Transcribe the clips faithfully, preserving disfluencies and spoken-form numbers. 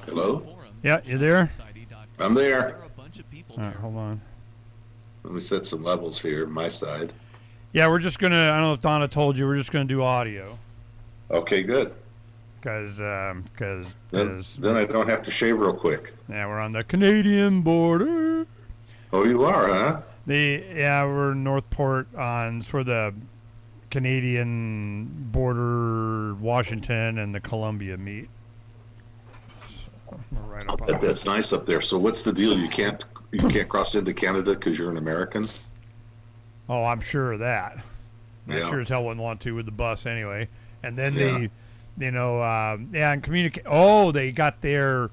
Hello? Yeah, you there? I'm there. All right, hold on. Let me set some levels here, my side. Yeah, we're just gonna. I don't know if Donna told you, we're just gonna do audio Okay, good. because um, because Then, then I don't have to shave real quick. yeah, we're on the Canadian border. Oh, you are, huh? The yeah, we're in Northport on sort of the Canadian border, Washington and the Columbia meet. So we're right up on That, that's nice up there. So what's the deal? You can't you can't cross into Canada because you're an American? Oh, I'm sure of that. I Yeah. sure as hell wouldn't want to with the bus anyway. And then Yeah. they, you know, uh, yeah, and communicate. Oh, they got their.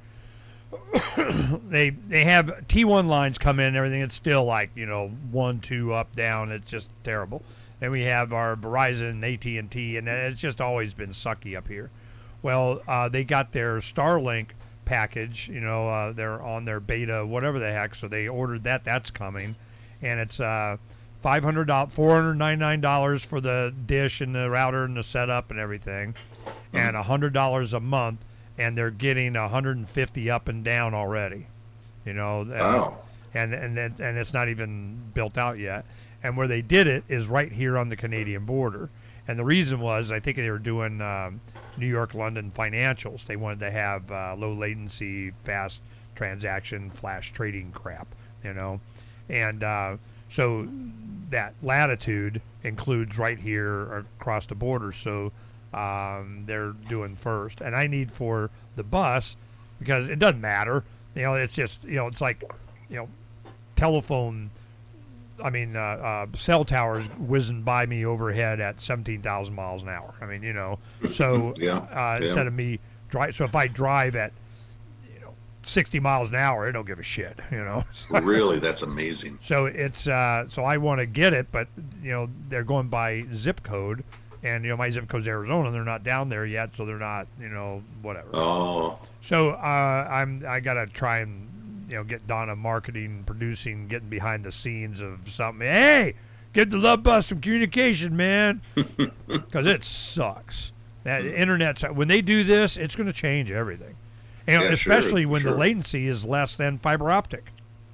they they have T one lines come in and everything. It's still like, you know, one, two, up, down. It's just terrible. Then we have our Verizon and A T and T, and it's just always been sucky up here. Well, uh, they got their Starlink package. You know, uh, they're on their beta, whatever the heck. So they ordered that. That's coming, and it's uh, five hundred dollars, four hundred ninety-nine dollars for the dish and the router and the setup and everything, and one hundred dollars a month. And they're getting one hundred fifty up and down already, you know. Wow. And and and, and it's not even built out yet. And where they did it is right here on the Canadian border. And the reason was, I think they were doing um, New York, London financials. They wanted to have uh, low latency, fast transaction, flash trading crap, you know. And uh, so that latitude includes right here across the border. So um, they're doing first. And I need for the bus, because it doesn't matter. You know, it's just, you know, it's like, you know, telephone, I mean, uh, uh, cell towers whizzing by me overhead at seventeen thousand miles an hour. I mean, you know, so Yeah, uh, yeah. instead of me drive, so if I drive at, you know, sixty miles an hour, it don't give a shit, you know. Really, that's amazing. So it's, uh, so I want to get it, but, you know, they're going by zip code. And, you know, my zip code's Arizona. They're not down there yet, so they're not, you know, whatever. Oh, So uh, I'm I gotta try and, you know, get Donna marketing, producing, getting behind the scenes of something. Hey, get the Love Bus some communication, man, because it sucks. That internet's when they do this, it's going to change everything. You know, Yeah, sure, especially when sure. the latency is less than fiber optic.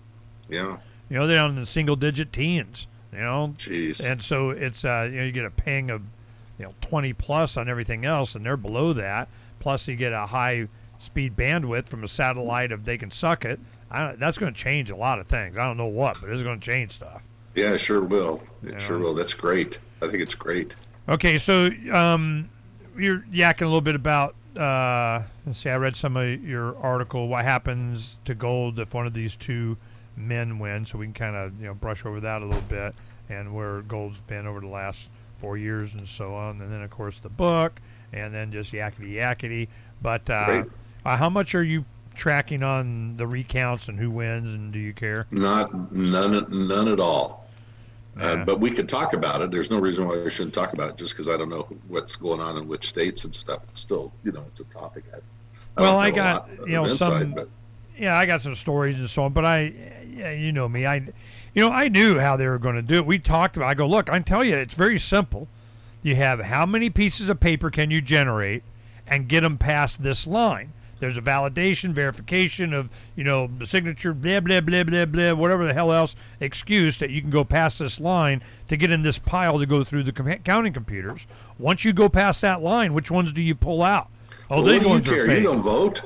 yeah. You know, they're on the single digit teens. You know, Jeez. and so it's uh, you know, you get a ping of, you know, twenty plus on everything else, and they're below that. Plus, you get a high speed bandwidth from a satellite if they can suck it. I, that's going to change a lot of things. I don't know what, but it's going to change stuff. Yeah, it sure will. It Yeah. sure will. That's great. I think it's great. Okay, so um, you're yakking a little bit about. Uh, let's see, I read some of your article. What happens to gold if one of these two men win? So we can kind of, you know, brush over that a little bit and where gold's been over the last four years and so on, and then of course the book, and then just yakety yakety. But uh, Great. uh, how much are you tracking on the recounts and who wins, and do you care? Not none, none at all. Yeah. Uh, but we could talk about it. There's no reason why we shouldn't talk about it, just because I don't know what's going on in which states and stuff. It's still, you know, it's a topic. I, I Well, don't I have a got, lot of you know, insight, some- but Yeah, I got some stories and so on, but I, yeah, you know me, I, you know, I knew how they were going to do it. We talked about. I go, look, I tell you, it's very simple. You have how many pieces of paper can you generate, and get them past this line. There's a validation, verification of, you know, the signature, blah blah blah blah blah, whatever the hell else excuse that you can go past this line to get in this pile to go through the com- counting computers. Once you go past that line, which ones do you pull out? Oh, well, these what do you ones are care? fake. You don't vote.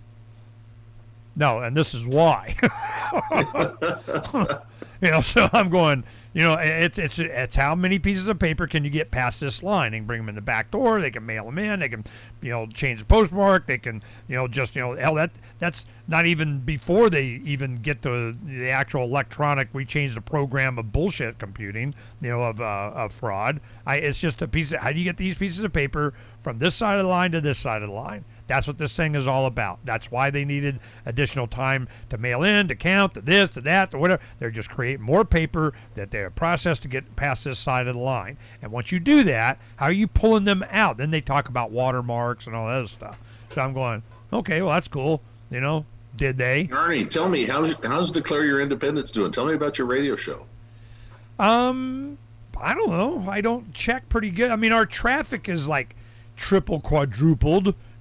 No, and this is why. You know, so I'm going, you know, it's it's it's how many pieces of paper can you get past this line? They can bring them in the back door. They can mail them in. They can, you know, change the postmark. They can, you know, just, you know, hell, that that's not even before they even get to the actual electronic. We change the program of bullshit computing, you know, of uh, of fraud. I it's just a piece of, how do you get these pieces of paper from this side of the line to this side of the line? That's what this thing is all about. That's why they needed additional time to mail in, to count, to this, to that, to whatever. They're just creating more paper that they're processed to get past this side of the line. And once you do that, how are you pulling them out? Then they talk about watermarks and all that other stuff. So I'm going, okay, well, that's cool. You know, did they? Ernie, tell me, how's how's Declare Your Independence doing? Tell me about your radio show. Um, I don't know. I don't check pretty good. I mean, our traffic is like triple, quadrupled.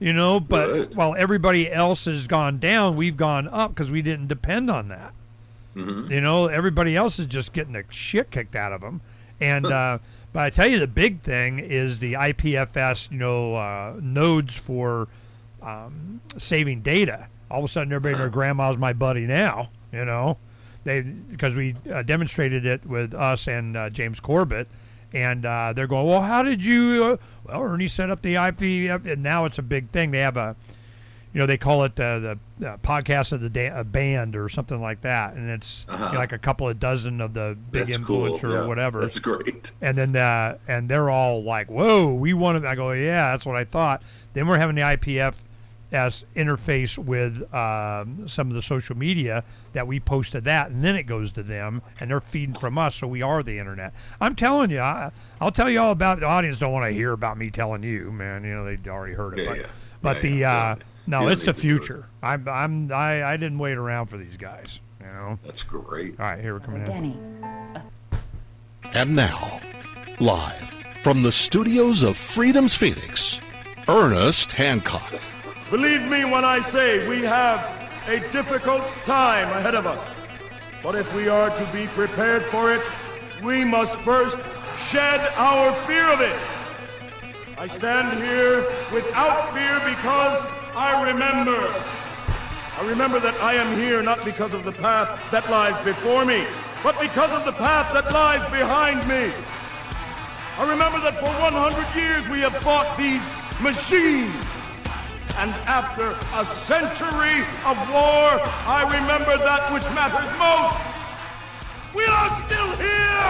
You know, but Good. while everybody else has gone down, we've gone up because we didn't depend on that. Mm-hmm. You know, everybody else is just getting the shit kicked out of them. And uh, but I tell you, the big thing is the I P F S, you know, uh, nodes for um, saving data. All of a sudden, everybody and their grandma's my buddy now. You know, they because we uh, demonstrated it with us and uh, James Corbett, and uh, they're going, well, how did you? Uh, well, Ernie set up the I P F, and now it's a big thing. They have a You know, they call it uh, the uh, podcast of the da- uh, band or something like that, and it's Uh-huh. you know, like a couple of dozen of the big That's influencer cool. or Yeah, whatever. That's great. And then uh, and they're all like, "Whoa, we want to." I go, "Yeah, that's what I thought." Then we're having the I P F S interface with um, some of the social media that we post to that, and then it goes to them, and they're feeding from us, so we are the internet. I'm telling you, I, I'll tell you all about. The audience don't want to hear about me telling you, man. You know, they already heard it. Yeah, but yeah. but Yeah, the yeah, uh, yeah. no, You don't it's the need to do it. future. I'm I'm I, I didn't wait around for these guys. You know. That's great. All right, here we're coming in. Denny. And now, live from the studios of Freedom's Phoenix, Ernest Hancock. Believe me when I say we have a difficult time ahead of us. But if we are to be prepared for it, we must first shed our fear of it. I stand here without fear because I remember. I remember that I am here not because of the path that lies before me, but because of the path that lies behind me. I remember that for one hundred years we have fought these machines. And after a century of war, I remember that which matters most. We are still here!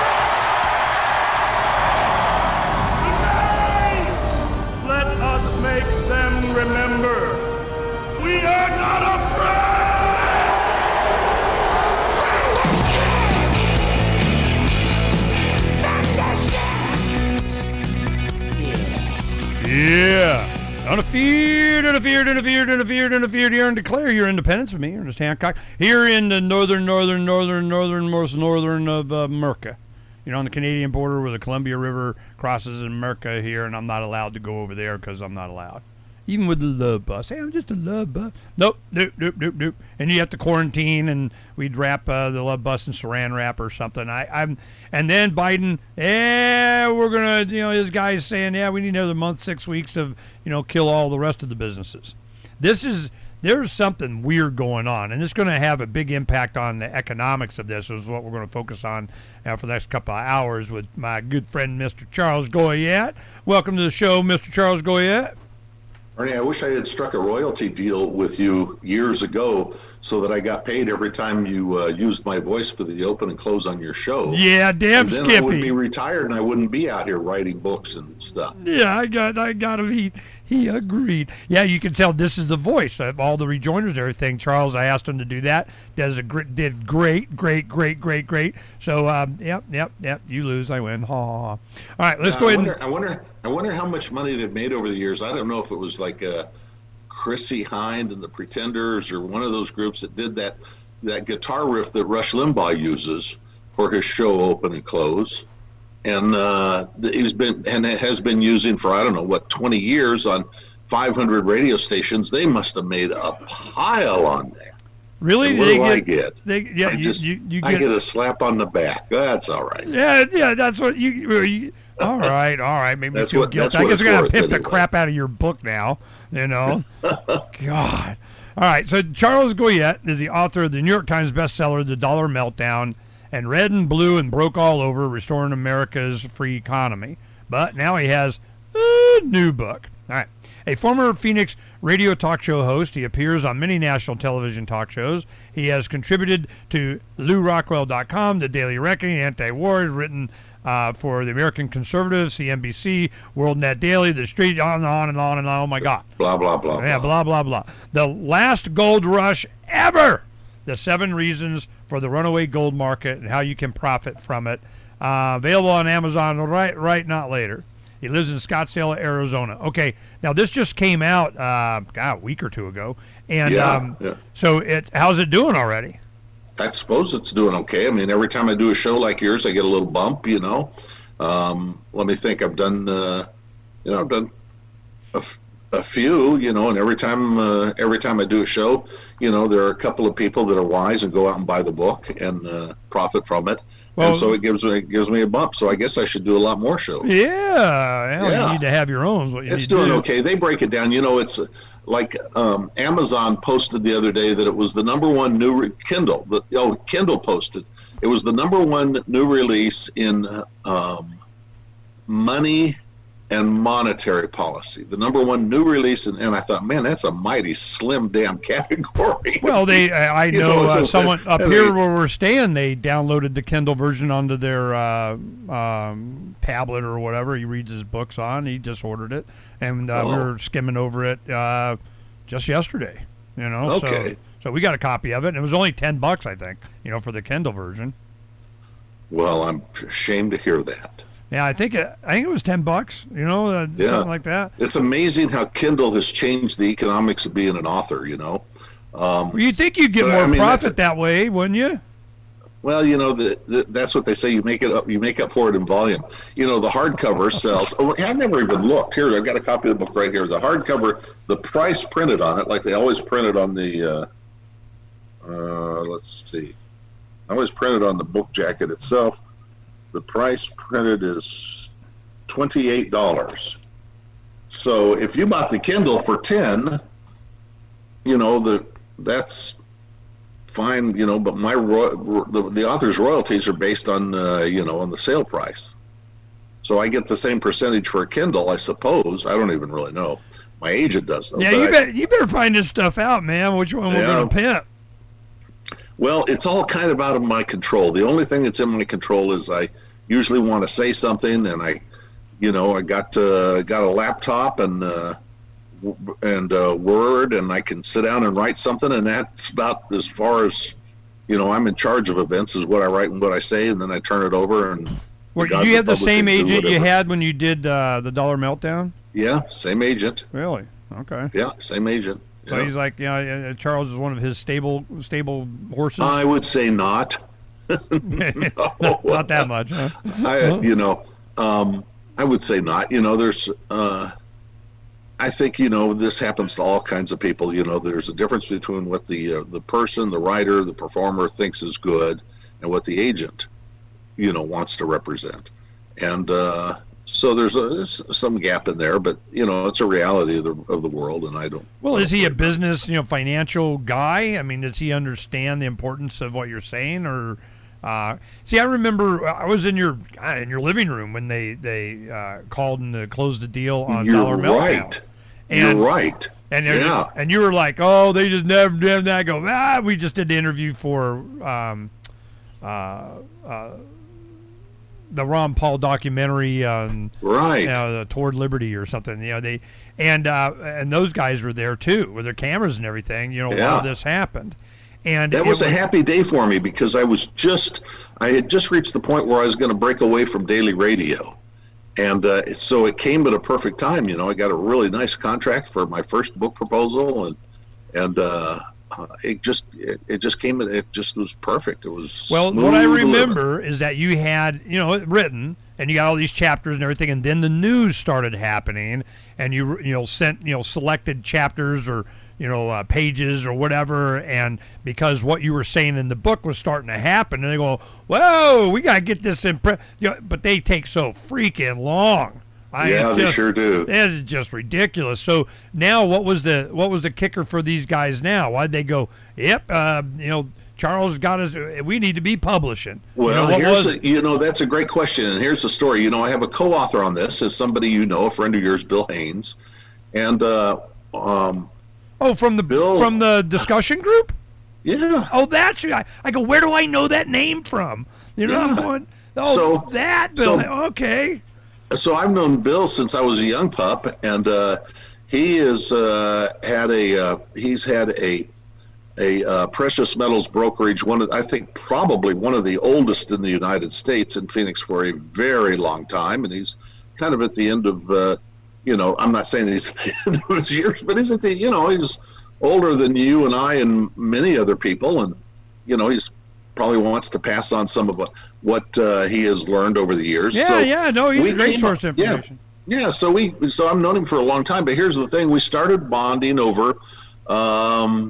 Today, let us make them remember. We are not afraid! Yeah. Unafeared, unafeared, unafeared, unafeared, unafeared. Here and declare your independence with me, Ernest Hancock, here in the northern, northern, northern, northernmost northern of uh, America. You know, on the Canadian border where the Columbia River crosses in America here, and I'm not allowed to go over there because I'm not allowed. Even with the love bus. Hey, I'm just a love bus. Nope, nope, nope, nope, nope. And you have to quarantine, and we'd wrap uh, the love bus in saran wrap or something. I, I'm, and then Biden, yeah, we're gonna, you know, his guy's saying, yeah, we need another month, six weeks of, you know, kill all the rest of the businesses. This is, there's something weird going on, and it's going to have a big impact on the economics of this, is what we're going to focus on uh, for the next couple of hours with my good friend, Mister Charles Goyette. Welcome to the show, Mister Charles Goyette. Ernie, I wish I had struck a royalty deal with you years ago so that I got paid every time you uh, used my voice for the open and close on your show. Yeah, damn and then Skippy. I would be retired and I wouldn't be out here writing books and stuff. Yeah, I got, I got him. He, he agreed. Yeah, you can tell this is the voice of all the rejoinders and everything. Charles, I asked him to do that. Does a gr- did great, great, great, great, great. So, um, yep, yep, yep. You lose, I win. Ha ha ha. All right, let's Uh, go I ahead. wonder, And, I wonder. I wonder how much money they've made over the years. I don't know if it was like uh, Chrissy Hind and the Pretenders or one of those groups that did that that guitar riff that Rush Limbaugh uses for his show Open and Close, and uh, he's been and has been using for I don't know what twenty years on five hundred radio stations. They must have made a pile on there. really, And what they do get, I get? They, yeah, I you, just you, you I get, get a slap on the back. That's all right. yeah, yeah. That's what you. you all right, all right. Maybe That's feel what- guilty. that's I what guess it's we're gonna worth pimp the anyway. crap out of your book now. You know, God. All right. So Charles Goyette is the author of the New York Times bestseller, The Dollar Meltdown, and Red and Blue and Broke All Over, Restoring America's Free Economy. But now he has a new book. All right. A former Phoenix radio talk show host, he appears on many national television talk shows. He has contributed to Lou Rockwell dot com, The Daily Reckoning, Anti-War, written uh, for the American Conservative, C N B C, World Net Daily, The Street, on and on and on and on. Oh, my God. Blah blah blah. Yeah, blah, blah, blah. The last gold rush ever. The seven reasons for the runaway gold market and how you can profit from it. Uh, available on Amazon right, right, not later. He lives in Scottsdale, Arizona. Okay, now this just came out, uh, God, a week or two ago. And Yeah, um, yeah. so it, how's it doing already? I suppose it's doing okay. I mean, every time I do a show like yours, I get a little bump, you know. Um, let me think. I've done, uh, you know, I've done a, f- a few, you know, and every time uh, every time I do a show, you know, there are a couple of people that are wise and go out and buy the book and uh, profit from it. Well, and so it gives me it gives me a bump. So I guess I should do a lot more shows. Yeah, well, yeah. You need to have your own. Is what you it's need doing to do. okay. They break it down. You know, it's like um, Amazon posted the other day that it was the number one new re- Kindle. The, oh, Kindle posted it was the number one new release in um, money and monetary policy. The number one new release, and, and I thought, man, that's a mighty slim damn category. Well, they, I You know, know, uh, so- someone up and here they- where we're staying, they downloaded the Kindle version onto their uh, um, tablet or whatever. He reads his books on. He just ordered it, and uh, we Oh. were skimming over it uh, just yesterday. You know, Okay. so so we got a copy of it, and it was only ten bucks, I think. You know, for the Kindle version. Well, I'm ashamed to hear that. Yeah, I think it, I think it was ten bucks. You know, uh, Yeah. something like that. It's amazing how Kindle has changed the economics of being an author, you know. Um, Well, you'd think you'd get But, more I mean, that's profit a- that way, wouldn't you? well, you know, the, the, that's what they say. You make it up. You make up for it in volume. You know, the hardcover sells. Oh, I've never even looked. Here, I've got a copy of the book right here. The hardcover, the price printed on it, like they always printed on the. Uh, uh, let's see. Always printed on the book jacket itself. The price printed is twenty-eight dollars. So if you bought the Kindle for ten, you know the that's fine, you know. But my ro- the the author's royalties are based on uh, you know on the sale price. So I get the same percentage for a Kindle, I suppose. I don't even really know. My agent does though. Yeah, but you I- bet. You better find this stuff out, man. Which one we're Yeah. gonna pimp? Well, it's all kind of out of my control. The only thing that's in my control is I usually want to say something, and I, you know, I got uh, got a laptop and uh, w- and uh, Word, and I can sit down and write something, and that's about as far as, you know, I'm in charge of events is what I write and what I say, and then I turn it over. And Were, gods you of have the same publishing do agent you whatever. had when you did uh, the Dollar Meltdown? Yeah, same agent. Really? Okay. Yeah, same agent. So Yeah. he's like, yeah, uh, Charles is one of his stable stable horses. I would say not. not, not that much. Huh? I, you know, um, I would say not. You know, there's, uh, I think, you know, this happens to all kinds of people. You know, there's a difference between what the uh, the person, the writer, the performer thinks is good, and what the agent, you know, wants to represent. And uh, so there's, a, there's some gap in there, but you know, it's a reality of the of the world, and I don't. Well, I is don't he a worry about it. business, you know, financial guy? I mean, does he understand the importance of what you're saying, or? Uh, see, I remember I was in your uh, in your living room when they they uh, called and uh, closed the deal on You're Dollar Meltdown. right. And, You're right. And Yeah. and you were like, oh, they just never did that. I go, ah, we just did the interview for um, uh, uh, the Ron Paul documentary on Right. you know, the Toward Liberty or something. You know, they and uh, and those guys were there too with their cameras and everything. You know, Yeah. while this happened. And That it was a happy day for me because I was just, I had just reached the point where I was going to break away from daily radio. And uh, so it came at a perfect time. You know, I got a really nice contract for my first book proposal, and and uh, uh, it just it, it just came. It just was perfect. It was Well, smooth what I living. remember is that you had, you know, it written, and you got all these chapters and everything, and then the news started happening, and you, you know, sent, you know, selected chapters or, you know, uh, pages or whatever, and because what you were saying in the book was starting to happen, and they go, whoa, we got to get this in print, you know, but they take so freaking long. I, Yeah, it's they just- sure do. It's just ridiculous. So now, what was the what was the kicker for these guys now? Why'd they go? Yep, uh, you know, Charles got us. We need to be publishing. Well, you know, what here's was a, you know that's a great question, and here's the story. You know, I have a co-author on this, as somebody you know, a friend of yours, Bill Haynes, and uh, um, Oh, from the Bill- from the discussion group. yeah. Oh, that's who I, I go. Where do I know that name from? You know, I'm Yeah. going. Oh, So- that Bill. so- okay. So I've known Bill since I was a young pup, and uh, he has uh, had a uh, he's had a a uh, precious metals brokerage. One of I think probably one of the oldest in the United States in Phoenix for a very long time, and he's kind of at the end of uh, you know I'm not saying he's at the end of his years, but he's at the you know he's older than you and I and many other people, and you know he's probably wants to pass on some of what what uh, he has learned over the years. Yeah, So yeah. No, he's we a great came source up- of information. Yeah, so we so I've known him for a long time, but here's the thing: we started bonding over. Um,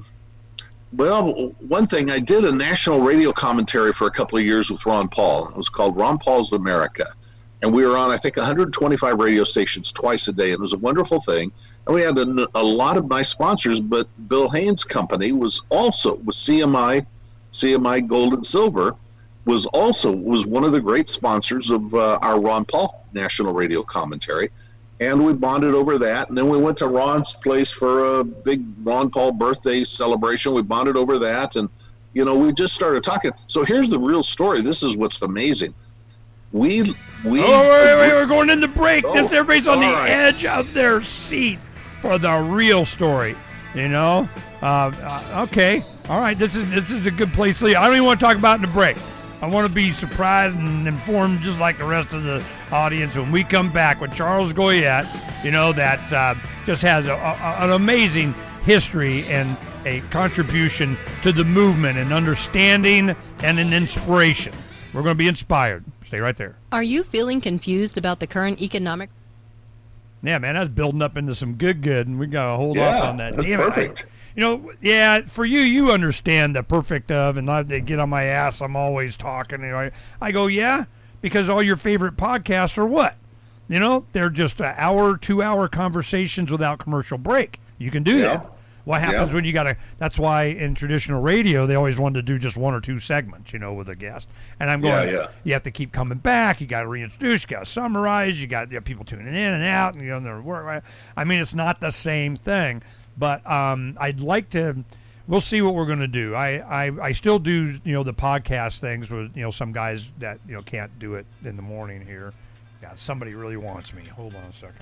well, one thing, I did a national radio commentary for a couple of years with Ron Paul. It was called Ron Paul's America, and we were on I think one hundred twenty-five radio stations twice a day. It was a wonderful thing, and we had a, a lot of nice sponsors. But Bill Haynes' company was also was C M I, C M I Gold and Silver. was also was one of the great sponsors of uh, our Ron Paul national radio commentary, and we bonded over that. And then we went to Ron's place for a big Ron Paul birthday celebration. We bonded over that, and you know, we just started talking. So here's the real story. This is what's amazing. We we oh wait, wait, we're going into break. Oh, this everybody's on the right. edge of their seat for the real story. You know, uh, uh, okay, all right. This is this is a good place to leave. I don't even want to talk about it in the break. I want to be surprised and informed just like the rest of the audience when we come back with Charles Goyette, you know, that uh, just has a, a, an amazing history and a contribution to the movement and understanding and an inspiration. We're going to be inspired. Stay right there. Are you feeling confused about the current economic? Yeah, man, that's building up into some good good, and we got to hold Yeah, off on that. that's Damn perfect. It. I, you know, yeah, for you, you understand the perfect of, and I, they get on my ass. I'm always talking. You know, I, I go, yeah, because all your favorite podcasts are what? You know, they're just an hour, two-hour conversations without commercial break. You can do Yeah. that. What happens Yeah. when you got to, that's why in traditional radio, they always wanted to do just one or two segments, you know, with a guest. And I'm going, Yeah, yeah. you have to keep coming back. You got to reintroduce, you got to summarize, you got you know, people tuning in and out, and, you know, their work. I mean, it's not the same thing. But um, I'd like to, we'll see what we're going to do. I, I, I still do, you know, the podcast things with, you know, some guys that, you know, can't do it in the morning here. God, somebody really wants me. Hold on a second.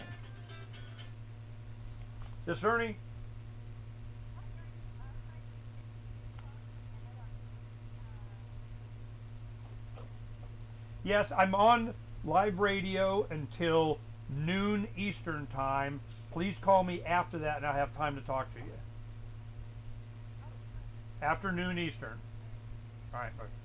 This Ernie? Yes, I'm on live radio until noon Eastern time. Please call me after that, and I'll have time to talk to you. Afternoon Eastern. All right. Bye.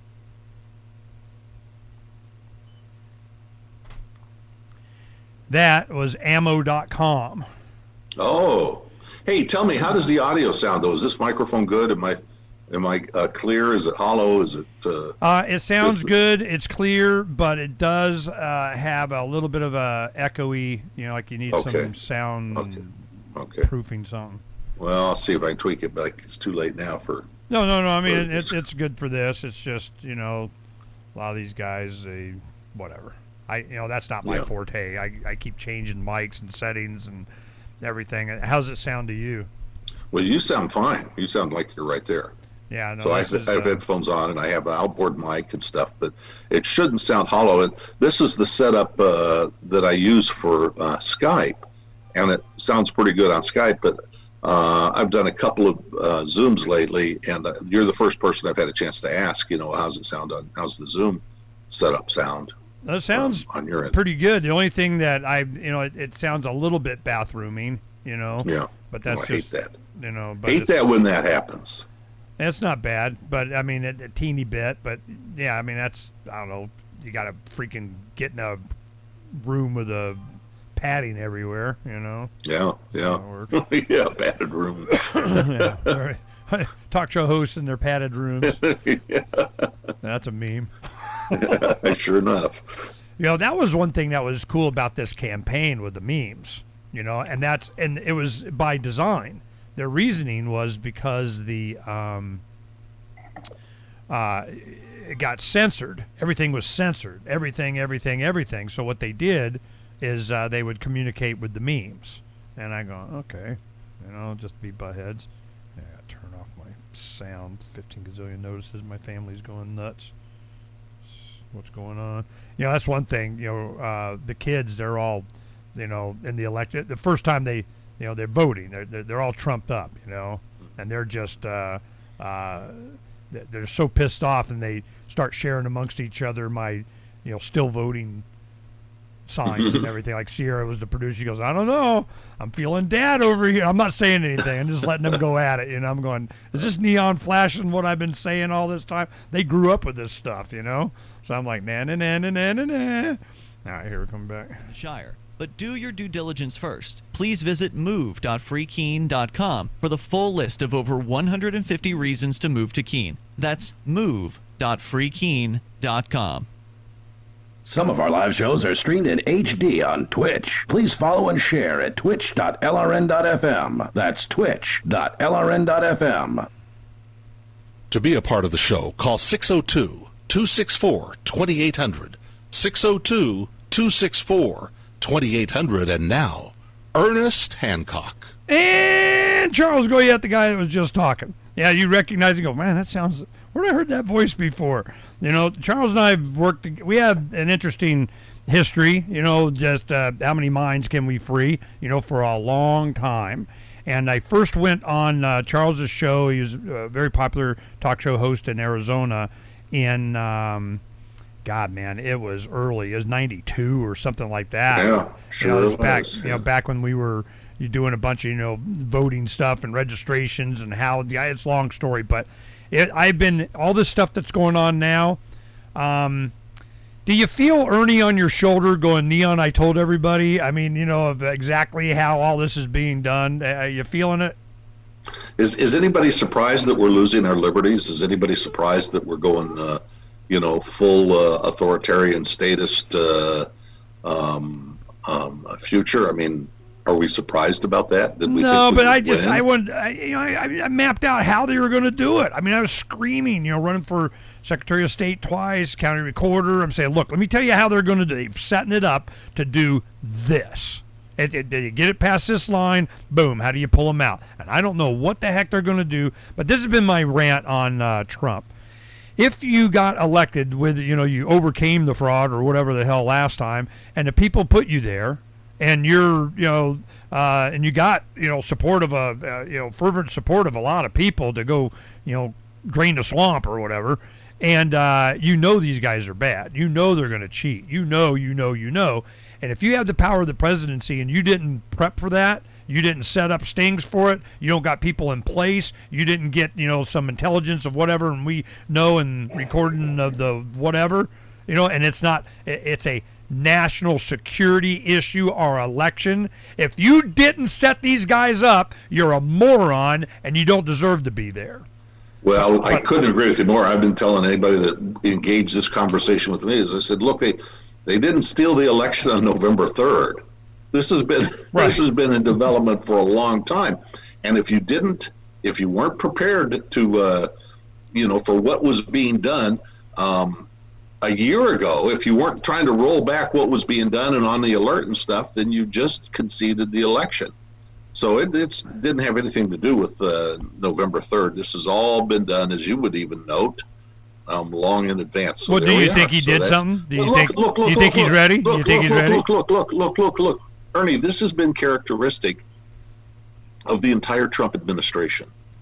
That was ammo dot com. Oh, hey, tell me, how does the audio sound though? Is this microphone good? Am I, am I uh, clear? Is it hollow? Is it? Uh, Uh, it sounds This- good. It's clear, but it does uh, have a little bit of a echoey. You know, like you need Okay. some sound Okay. Okay. proofing something. Well, I'll see if I can tweak it, but like, it's too late now for. No, no, no. I mean, Or it, just- it's it's good for this. It's just, you know, a lot of these guys, they whatever. I you know that's not my Yeah. forte. I I keep changing mics and settings and everything. How's it sound to you? Well, you sound fine. You sound like you're right there. Yeah, no. So I this have, is, I have uh, headphones on and I have an outboard mic and stuff, but it shouldn't sound hollow. And this is the setup uh, that I use for uh, Skype, and it sounds pretty good on Skype. But uh, I've done a couple of uh, Zooms lately, and uh, you're the first person I've had a chance to ask. You know, how's it sound on? How's the Zoom setup sound? That sounds um, on your end. pretty good. The only thing that I, you know, it, it sounds a little bit bathrooming, you know. Yeah, But that's Oh, I just, hate that. you know. But Hate it's- that when that happens. It's not bad, but I mean, a, a teeny bit. But yeah, I mean, that's, I don't know. You got to freaking get in a room with a padding everywhere, you know. Yeah, yeah, That works. yeah. Padded room. Yeah, all right. Talk show hosts in their padded rooms. Yeah, That's a meme. sure enough. You know, that was one thing that was cool about this campaign with the memes, you know, and that's, and it was by design. Their reasoning was because the, um, uh, it got censored. Everything was censored. Everything, everything, everything. So what they did is uh, they would communicate with the memes. And I go, okay, you know, just be buttheads. Yeah, turn off my sound. fifteen gazillion notices. My family's going nuts. What's going on? You know, that's one thing. You know, uh, the kids, they're all, you know, in the election. The first time they, you know, they're voting. They're they're, they're all trumped up, you know, and they're just uh, uh, they're- they're so pissed off, and they start sharing amongst each other my, you know, still voting signs and everything. Like Sierra was the producer. She goes, I don't know. I'm feeling dad over here. I'm not saying anything. I'm just letting them go at it. You know, I'm going, is this neon flashing what I've been saying all this time? They grew up with this stuff, you know? So I'm like, na na na na na na na. All right, here we come back. Shire. But do your due diligence first. Please visit move dot free keene dot com for the full list of over one hundred fifty reasons to move to Keene. That's move dot free keene dot com. Some of our live shows are streamed in H D on Twitch. Please follow and share at twitch dot l r n dot f m. That's twitch dot l r n dot f m. To be a part of the show, call six oh two, two six four, two eight hundred. six oh two, two six four, two eight hundred. And now, Ernest Hancock. And Charles Goyette, the guy that was just talking. Yeah, you recognize and go, man, that sounds, where did I heard that voice before? You know, Charles and I have worked, we have an interesting history, you know, just uh, how many minds can we free, you know, for a long time. And I first went on uh, Charles's show. He was a very popular talk show host in Arizona in, um, God, man, it was early. It was ninety-two or something like that. Yeah, sure you know, it was it back, was, you know, yeah. back when we were you doing a bunch of, you know, voting stuff and registrations and how, yeah, it's a long story, but it, I've been, all this stuff that's going on now, um, do you feel Ernie on your shoulder going, Neon, I told everybody? I mean, you know, of exactly how all this is being done. Are you feeling it? Is is anybody surprised that we're losing our liberties? Is anybody surprised that we're going, uh, you know, full uh, authoritarian statist uh, um, um, future? I mean, are we surprised about that? Did we no, think we but would I just win? I wanted I, you know I, I mapped out how they were going to do it. I mean, I was screaming, you know, running for Secretary of State twice, county recorder. I'm saying, look, let me tell you how they're going to do. They're setting it up to do this. It, it, you get it past this line, boom. How do you pull them out? And I don't know what the heck they're going to do. But this has been my rant on uh, Trump. If you got elected with, you know, you overcame the fraud or whatever the hell last time, and the people put you there, and you're, you know, uh, and you got, you know, support of a, uh, you know, fervent support of a lot of people to go, you know, drain the swamp or whatever, and uh, you know these guys are bad. You know they're going to cheat. You know, you know, you know. And if you have the power of the presidency and you didn't prep for that, you didn't set up stings for it, you don't got people in place, you didn't get, you know, some intelligence of whatever, and we know and recording of the whatever, you know, and it's not, it's a national security issue, our election. If you didn't set these guys up, you're a moron and you don't deserve to be there. Well, I couldn't agree with you more. I've been telling anybody that engaged this conversation with me, is I said, look, they they didn't steal the election on November third. This has been Right. this has been in development for a long time, and if you didn't, if you weren't prepared to, uh, you know, for what was being done um, a year ago, if you weren't trying to roll back what was being done and on the alert and stuff, then you just conceded the election. So it it's, didn't have anything to do with uh, November third. This has all been done, as you would even note, um, long in advance. So Well, do there you we think are. he So did that's- something? Do you Well, think- look, look, do you look, think look, he's ready? Do Look, you think look, he's look, ready? Look, look, look, look, look, look. Ernie, this has been characteristic of the entire Trump administration.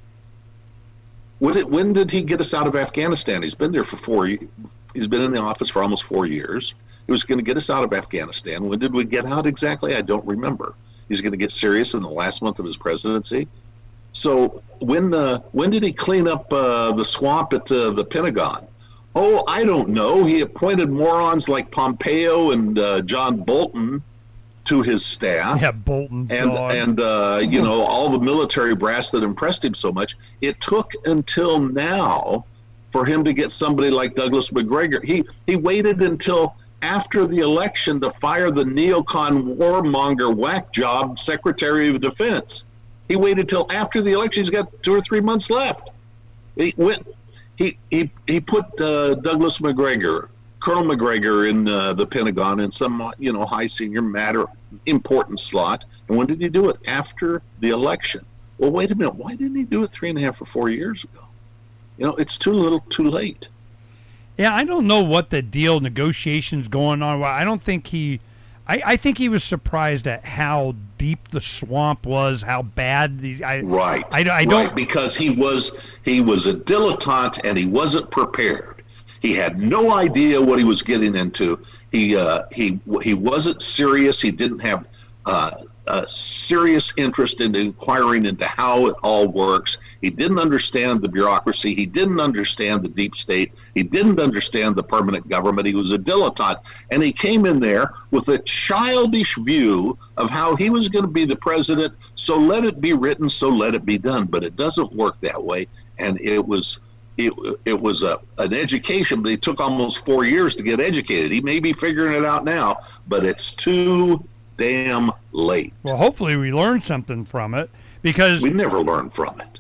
When did, when did he get us out of Afghanistan? He's been there for four years. He's been in the office for almost four years. He was going to get us out of Afghanistan. When did we get out exactly? I don't remember. He's going to get serious in the last month of his presidency. So when uh, when did he clean up uh, the swamp at uh, the Pentagon? Oh, I don't know. He appointed morons like Pompeo and uh, John Bolton to his staff. Yeah, Bolton. And, dog. and uh, you know, all the military brass that impressed him so much. It took until now for him to get somebody like Douglas McGregor. He, he waited until after the election to fire the neocon warmonger whack job Secretary of Defense. He waited till after the election. He's got two or three months left. He went. He he he put uh, Douglas McGregor, Colonel McGregor, in uh, the Pentagon in some you know high senior matter important slot. And when did he do it? After the election. Well, wait a minute. Why didn't he do it three and a half or four years ago? You know, it's too little, too late. Yeah, I don't know what the deal negotiations going on. I don't think he, I, I think he was surprised at how deep the swamp was, how bad these. I, Right. I, I right, don't because he was he was a dilettante and he wasn't prepared. He had no idea what he was getting into. He uh, he he wasn't serious. He didn't have uh, a serious interest in inquiring into how it all works. He didn't understand the bureaucracy. He didn't understand the deep state. He didn't understand the permanent government. He was a dilettante. And he came in there with a childish view of how he was going to be the president. So let it be written, so let it be done. But it doesn't work that way. And it was it, it was a, an education, but it took almost four years to get educated. He may be figuring it out now, but it's too damn late. Well, hopefully we learned something from it, because we never learned from it.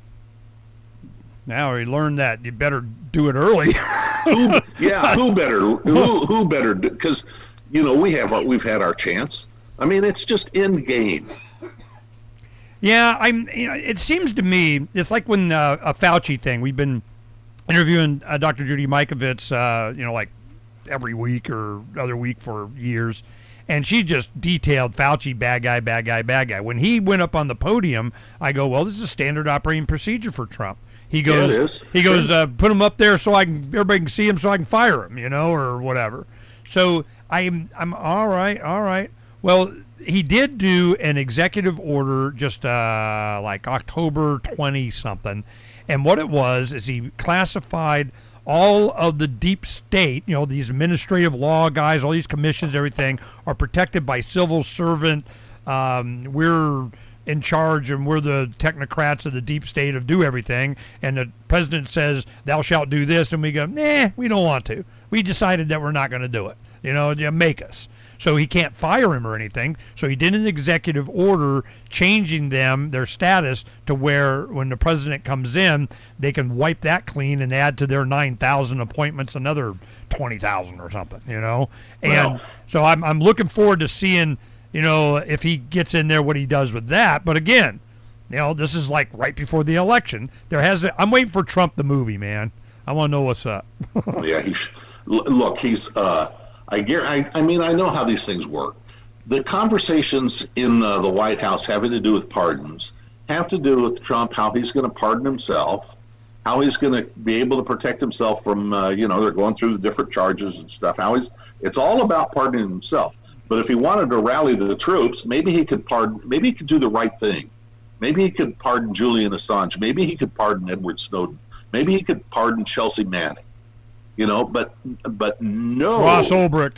Now we learned that you better do it early. who, yeah, who better? Who, who better? Because you know we have we've had our chance. I mean, it's just in game. Yeah, I'm. You know, it seems to me it's like when uh, a Fauci thing. We've been interviewing uh, Doctor Judy Mikovits, uh, you know, like every week or other week for years, and she just detailed Fauci, bad guy, bad guy, bad guy. When he went up on the podium, I go, well, this is a standard operating procedure for Trump. He goes, yeah, it is. he goes, uh, put him up there so I can, everybody can see him, so I can fire him, you know, or whatever. So I'm, I'm all right, all right. Well, he did do an executive order just uh, like October twentieth something. And what it was is he classified all of the deep state, you know, these administrative law guys, all these commissions, everything, are protected by civil servant. Um, we're in charge and we're the technocrats of the deep state of do everything. And the president says, thou shalt do this. And we go, nah, we don't want to. We decided that we're not going to do it. You know, you make us. So he can't fire him or anything. So he did an executive order changing them, their status, to where when the president comes in, they can wipe that clean and add to their nine thousand appointments another twenty thousand or something, you know. And well, so I'm I'm looking forward to seeing, you know, if he gets in there, what he does with that. But again, you know, this is like right before the election. There has I'm waiting for Trump the movie, man. I want to know what's up. yeah, he's look, he's uh I, I, I mean, I know how these things work. The conversations in uh, the White House having to do with pardons have to do with Trump, how he's going to pardon himself, how he's going to be able to protect himself from, uh, you know, they're going through the different charges and stuff. How he's, it's all about pardoning himself. But if he wanted to rally the troops, maybe he could pardon, maybe he could do the right thing. Maybe he could pardon Julian Assange. Maybe he could pardon Edward Snowden. Maybe he could pardon Chelsea Manning. You know, but but no. Ross Ulbricht.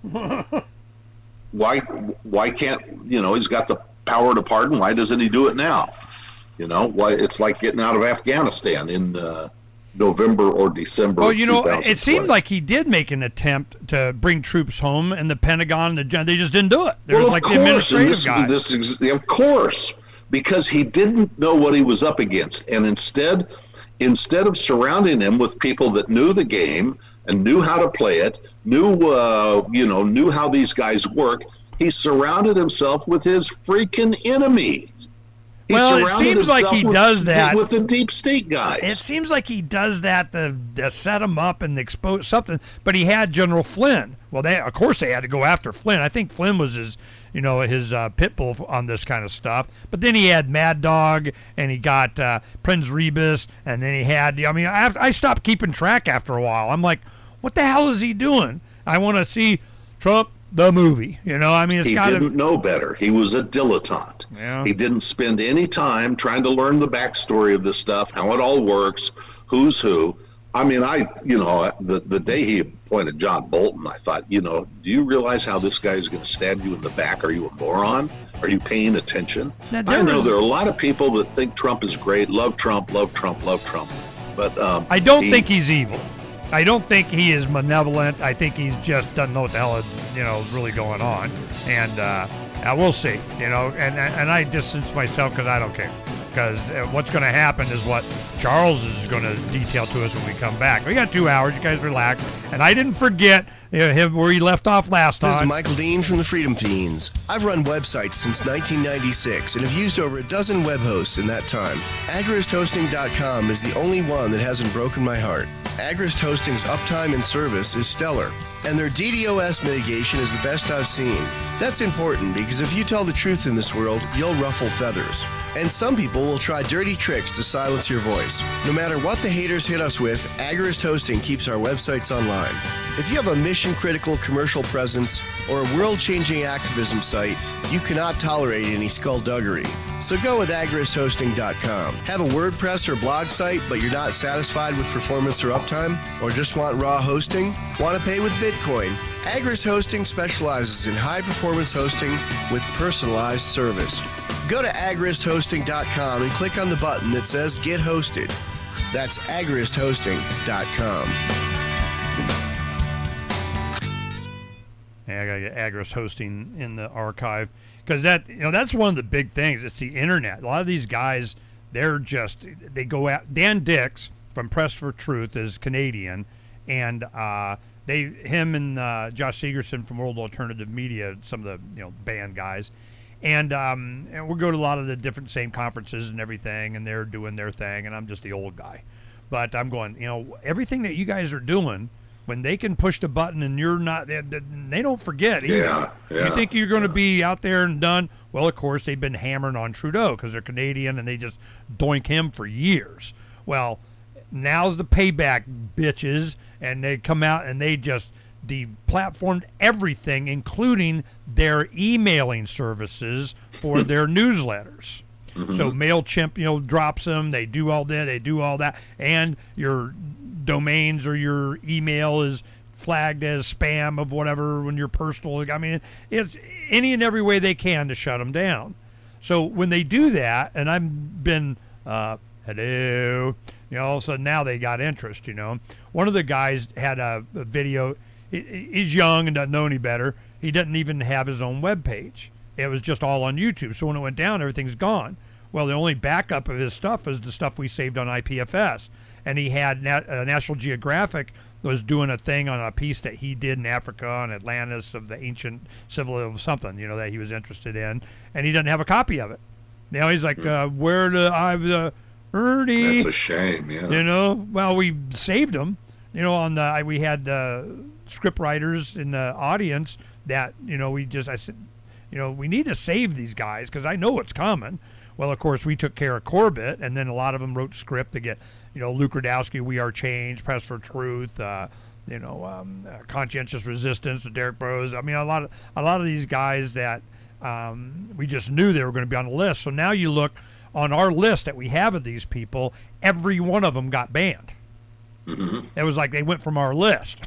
why why can't you know? He's got the power to pardon. Why doesn't he do it now? You know, why it's like getting out of Afghanistan in uh, November or December. Well, you know, it seemed like he did make an attempt to bring troops home, and the Pentagon, the they just didn't do it. There well, was like of the course, administrative this, guys. This, of course, because he didn't know what he was up against, and instead. Instead of surrounding him with people that knew the game and knew how to play it, knew uh, you know, knew how these guys work, he surrounded himself with his freaking enemies. He well, it surrounded seems like himself he with, does that with the deep state guys. It seems like he does that to, to set him up and expose something. But he had General Flynn. Well, they of course they had to go after Flynn. I think Flynn was his. You know, his uh, pit bull on this kind of stuff. But then he had Mad Dog, and he got uh, Prince Rebus, and then he had, I mean, I, I stopped keeping track after a while. I'm like, what the hell is he doing? I want to see Trump, the movie. You know, I mean, it's he got didn't know better. He was a dilettante. Yeah. He didn't spend any time trying to learn the backstory of this stuff, how it all works, who's who. I mean, I, you know, the, the day he appointed John Bolton, I thought, you know, do you realize how this guy is going to stab you in the back? Are you a moron? Are you paying attention? Now, I know was, there are a lot of people that think Trump is great, love Trump, love Trump, love Trump. But um, I don't he, think he's evil. I don't think he is malevolent. I think he's just doesn't know what the hell is, you know, is really going on. And uh, uh, we'll see, you know, and, and I distance myself because I don't care. Because what's going to happen is what Charles is going to detail to us when we come back. We got two hours. You guys relax. And I didn't forget you know, him where he left off last time. This is Michael Dean from the Freedom Fiends. I've run websites since nineteen ninety-six and have used over a dozen web hosts in that time. Agorist Hosting dot com is the only one that hasn't broken my heart. Agorist Hosting's uptime and service is stellar, and their D DoS mitigation is the best I've seen. That's important because if you tell the truth in this world, you'll ruffle feathers. And some people will try dirty tricks to silence your voice. No matter what the haters hit us with, Agorist Hosting keeps our websites online. If you have a mission-critical commercial presence or a world-changing activism site, You cannot tolerate any skullduggery. So go with agorist hosting dot com. Have a WordPress or blog site, but you're not satisfied with performance or uptime? Or just want raw hosting? Want to pay with Bitcoin? Agorist Hosting specializes in high-performance hosting with personalized service. Go to agorist hosting dot com and click on the button that says Get Hosted. That's agorist hosting dot com. Yeah, I gotta get Agorist Hosting in the archive, because that, you know, that's one of the big things. It's the internet. A lot of these guys, they're just, they go out. Dan Dix from Press for Truth is Canadian, and uh, they, him and uh, Josh Segerson from World Alternative Media, some of the, you know, band guys, and um, and we'll go to a lot of the different same conferences and everything, and they're doing their thing, and I'm just the old guy, but I'm going, you know, everything that you guys are doing. When they can push the button and you're not, they, they don't forget either. Yeah, yeah, you think you're going to yeah. be out there and done? Well, of course, they've been hammering on Trudeau because they're Canadian and they just doink him for years. Well, now's the payback, bitches. And they come out and they just deplatformed everything, including their emailing services for their newsletters. Mm-hmm. So MailChimp, you know, drops them. They do all that. They do all that. And your domains or your email is flagged as spam of whatever when you're personal. I mean, it's any and every way they can to shut them down. So when they do that, and I've been, uh, hello, you know, all of a sudden now they got interest, you know. One of the guys had a, a video. He, he's young and doesn't know any better. He doesn't even have his own web page. It was just all on YouTube. So when it went down, everything's gone. Well, the only backup of his stuff is the stuff we saved on I P F S. And he had Nat, uh, National Geographic was doing a thing on a piece that he did in Africa on Atlantis of the ancient civil of something, you know, that he was interested in. And he doesn't have a copy of it. Now he's like, uh, where do I've uh, Ernie? That's a shame, yeah. You know, well, we saved him. You know, on the, we had uh, script writers in the audience that, you know, we just, I said, you know, we need to save these guys because I know what's coming. Well, of course, we took care of Corbett, and then a lot of them wrote script to get, you know, Luke Rudkowski, We Are Change, Press for Truth, uh, you know, um, uh, Conscientious Resistance with Derek Burrows. I mean, a lot of a lot of these guys that um, we just knew they were going to be on the list. So now you look on our list that we have of these people, every one of them got banned. Mm-hmm. It was like they went from our list.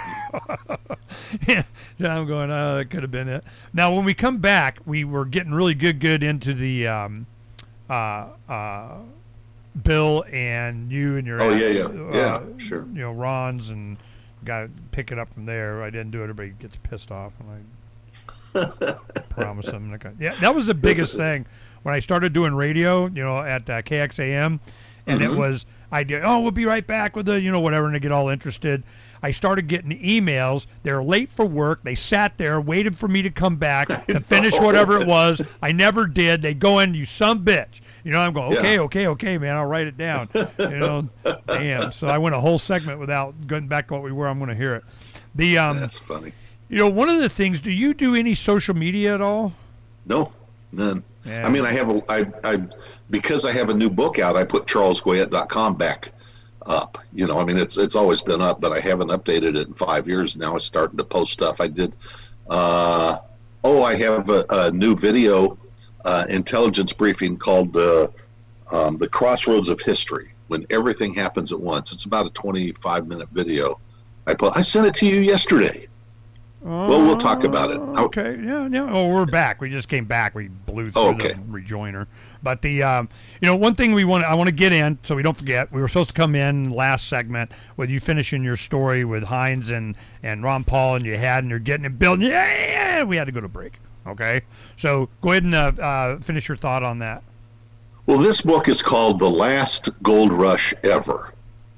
Yeah, I'm going, oh, that could have been it. Now, when we come back, we were getting really good, good into the um, uh, uh, Bill and you and your oh yeah yeah uh, yeah sure you know Ron's and got to pick it up from there. I didn't do it. Everybody gets pissed off when I promise them. Yeah, that was the biggest thing when I started doing radio. You know, at uh, K X A M, and mm-hmm. it was I did. Oh, we'll be right back with the you know whatever, and they get all interested. I started getting emails. They're late for work. They sat there, waited for me to come back to finish whatever it was. I never did. They go in, you some bitch. You know, I'm going, okay, yeah. okay, okay, man, I'll write it down. You know, damn. So I went a whole segment without going back to what we were. I'm going to hear it. The um, That's funny. You know, one of the things, do you do any social media at all? No, none. Yeah. I mean, I have a, I, I, because I have a new book out, I put charles goyette dot com back up. You know, I mean, it's it's always been up, but I haven't updated it in five years. Now it's starting to post stuff. I did, uh, oh, I have a, a new video uh, intelligence briefing called uh, um, The Crossroads of History, when everything happens at once. It's about a twenty-five minute video. I put, I sent it to you yesterday. Uh, well, we'll talk about it. Okay, yeah, yeah. Oh, we're back. We just came back. We blew through okay. the rejoiner. But the, um, you know, one thing we want, I want to get in, so we don't forget. We were supposed to come in last segment with you finishing your story with Heinz and, and Ron Paul, and you had, and you're getting it built. Yeah, we had to go to break. Okay, so go ahead and uh, uh, finish your thought on that. Well, this book is called The Last Gold Rush Ever.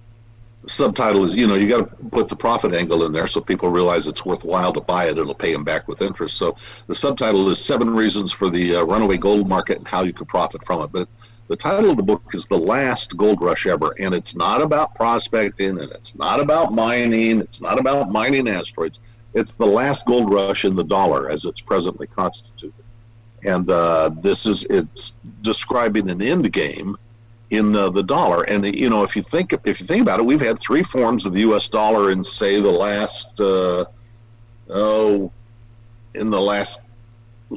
The subtitle is, you know, you got to put the profit angle in there so people realize it's worthwhile to buy it. It'll pay them back with interest. So the subtitle is Seven Reasons for the uh, Runaway Gold Market and How You Can Profit from It. But the title of the book is The Last Gold Rush Ever. And it's not about prospecting, and it's not about mining. It's not about mining asteroids. It's the last gold rush in the dollar as it's presently constituted. And uh, this is, it's describing an end game in uh, the dollar. And you know, if you think if you think about it, we've had three forms of the U S dollar in, say, the last uh, oh in the last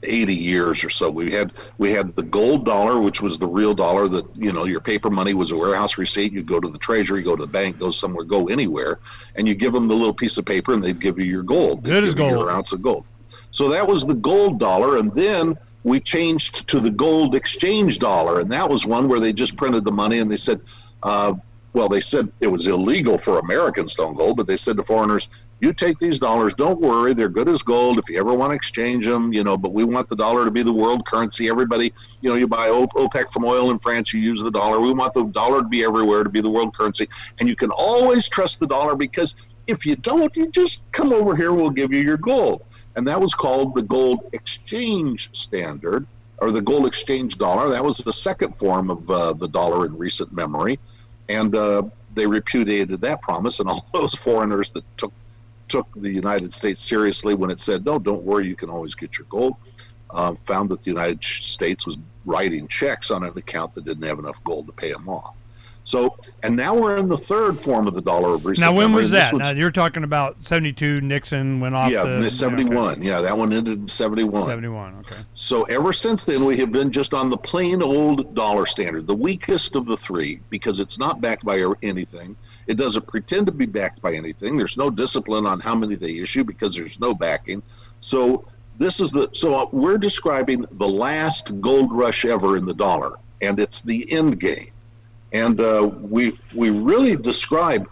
eighty years or so. We had we had the gold dollar, which was the real dollar. That, you know, your paper money was a warehouse receipt. You go to the treasury, go to the bank, go somewhere, go anywhere, and you give them the little piece of paper, and they'd give you your gold. Good as gold. Your ounce of gold. So that was the gold dollar, and then we changed to the gold exchange dollar, and that was one where they just printed the money, and they said, uh, well, they said it was illegal for Americans to own gold, but they said to foreigners, you take these dollars, don't worry, they're good as gold if you ever want to exchange them, you know, but we want the dollar to be the world currency. Everybody, you know, you buy OPEC from oil in France, you use the dollar. We want the dollar to be everywhere, to be the world currency. And you can always trust the dollar, because if you don't, you just come over here, we'll give you your gold. And that was called the gold exchange standard, or the gold exchange dollar. That was the second form of uh, the dollar in recent memory. And uh, they repudiated that promise, and all those foreigners that took took the United States seriously when it said, no, don't worry, you can always get your gold, uh, found that the United States was writing checks on an account that didn't have enough gold to pay them off. So, and now we're in the third form of the dollar of recent Now, when memory, was that? was, now, you're talking about seventy-two, Nixon went off yeah, the... seventy-one. Okay. Yeah, that one ended in seventy-one. seventy-one, okay. So ever since then, we have been just on the plain old dollar standard, the weakest of the three, because it's not backed by anything. It doesn't pretend to be backed by anything. There's no discipline on how many they issue because there's no backing. So this is the so we're describing the last gold rush ever in the dollar, and it's the end game. And uh, we we really describe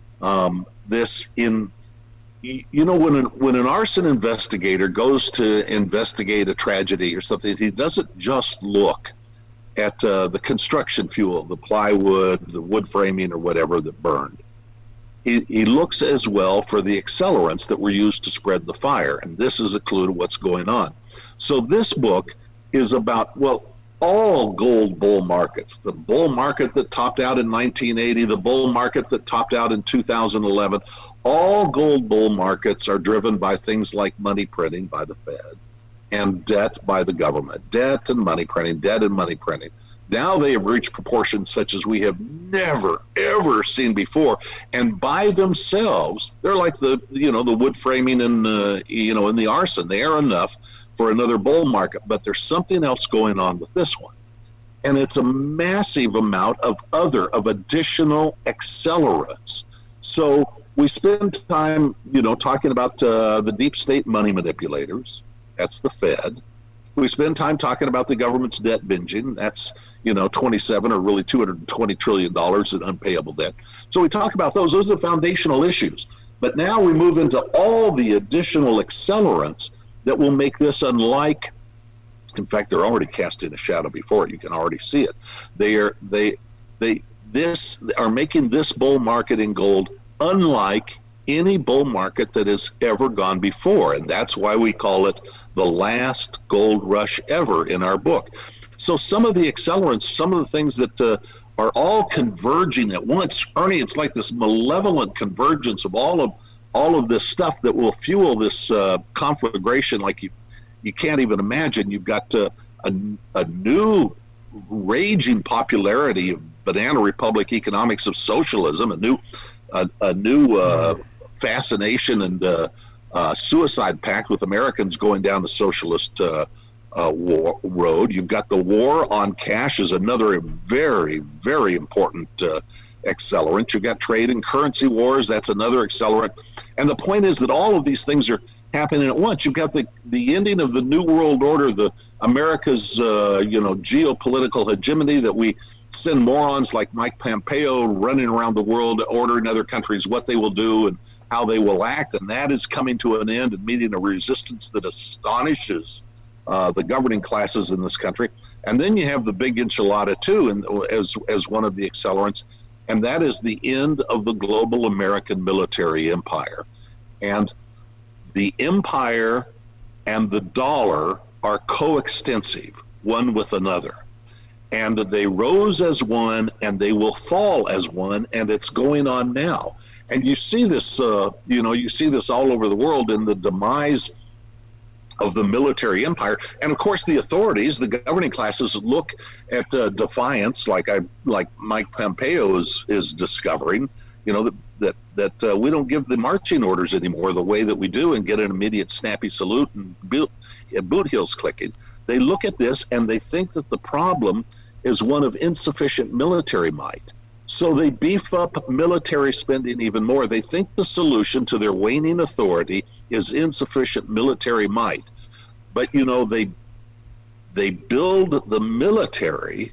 um, this in, you know, when an, when an arson investigator goes to investigate a tragedy or something, he doesn't just look at uh, the construction fuel, the plywood, the wood framing, or whatever that burned. He, he looks as well for the accelerants that were used to spread the fire, and this is a clue to what's going on. So this book is about, well, all gold bull markets. The bull market that topped out in nineteen eighty, the bull market that topped out in two thousand eleven, all gold bull markets are driven by things like money printing by the Fed and debt by the government. Debt and money printing, debt and money printing. Now they have reached proportions such as we have never, ever seen before. And by themselves, they're like the, you know, the wood framing and, uh, you know, and the arson. They are enough for another bull market, but there's something else going on with this one. And it's a massive amount of other, of additional accelerants. So we spend time, you know, talking about uh, the deep state money manipulators. That's the Fed. We spend time talking about the government's debt binging. That's, you know, twenty-seven or really two hundred twenty trillion dollars in unpayable debt. So we talk about those. Those are foundational issues. But now we move into all the additional accelerants that will make this unlike, in fact, they're already casting a shadow before it. You can already see it. They are, they, they, this are making this bull market in gold unlike any bull market that has ever gone before. And that's why we call it the last gold rush ever in our book. So some of the accelerants, some of the things that uh, are all converging at once, Ernie, it's like this malevolent convergence of all of all of this stuff that will fuel this uh, conflagration like you you can't even imagine. You've got uh, a, a new raging popularity of banana republic economics of socialism, a new a, a new uh, fascination and uh, uh, suicide pact with Americans going down the socialist uh, uh, war, road. You've got the war on cash is another very, very important uh, accelerant. You've got trade and currency wars. That's another accelerant. And the point is that all of these things are happening at once. You've got the, the ending of the New World Order, the America's uh, you know geopolitical hegemony that we send morons like Mike Pompeo running around the world ordering other countries what they will do and how they will act. And that is coming to an end and meeting a resistance that astonishes uh, the governing classes in this country. And then you have the big enchilada too, and as as one of the accelerants. And that is the end of the global American military empire. And the empire and the dollar are coextensive, one with another. And they rose as one, and they will fall as one, and it's going on now. And you see this, uh, you know, you see this all over the world in the demise of the military empire. And of course the authorities, the governing classes, look at uh, defiance like I like Mike Pompeo is, is discovering, you know, that that, that uh, we don't give the marching orders anymore the way that we do and get an immediate snappy salute and boot, uh, boot heels clicking. They look at this and they think that the problem is one of insufficient military might. So they beef up military spending even more. They think the solution to their waning authority is insufficient military might. But, you know, they they build the military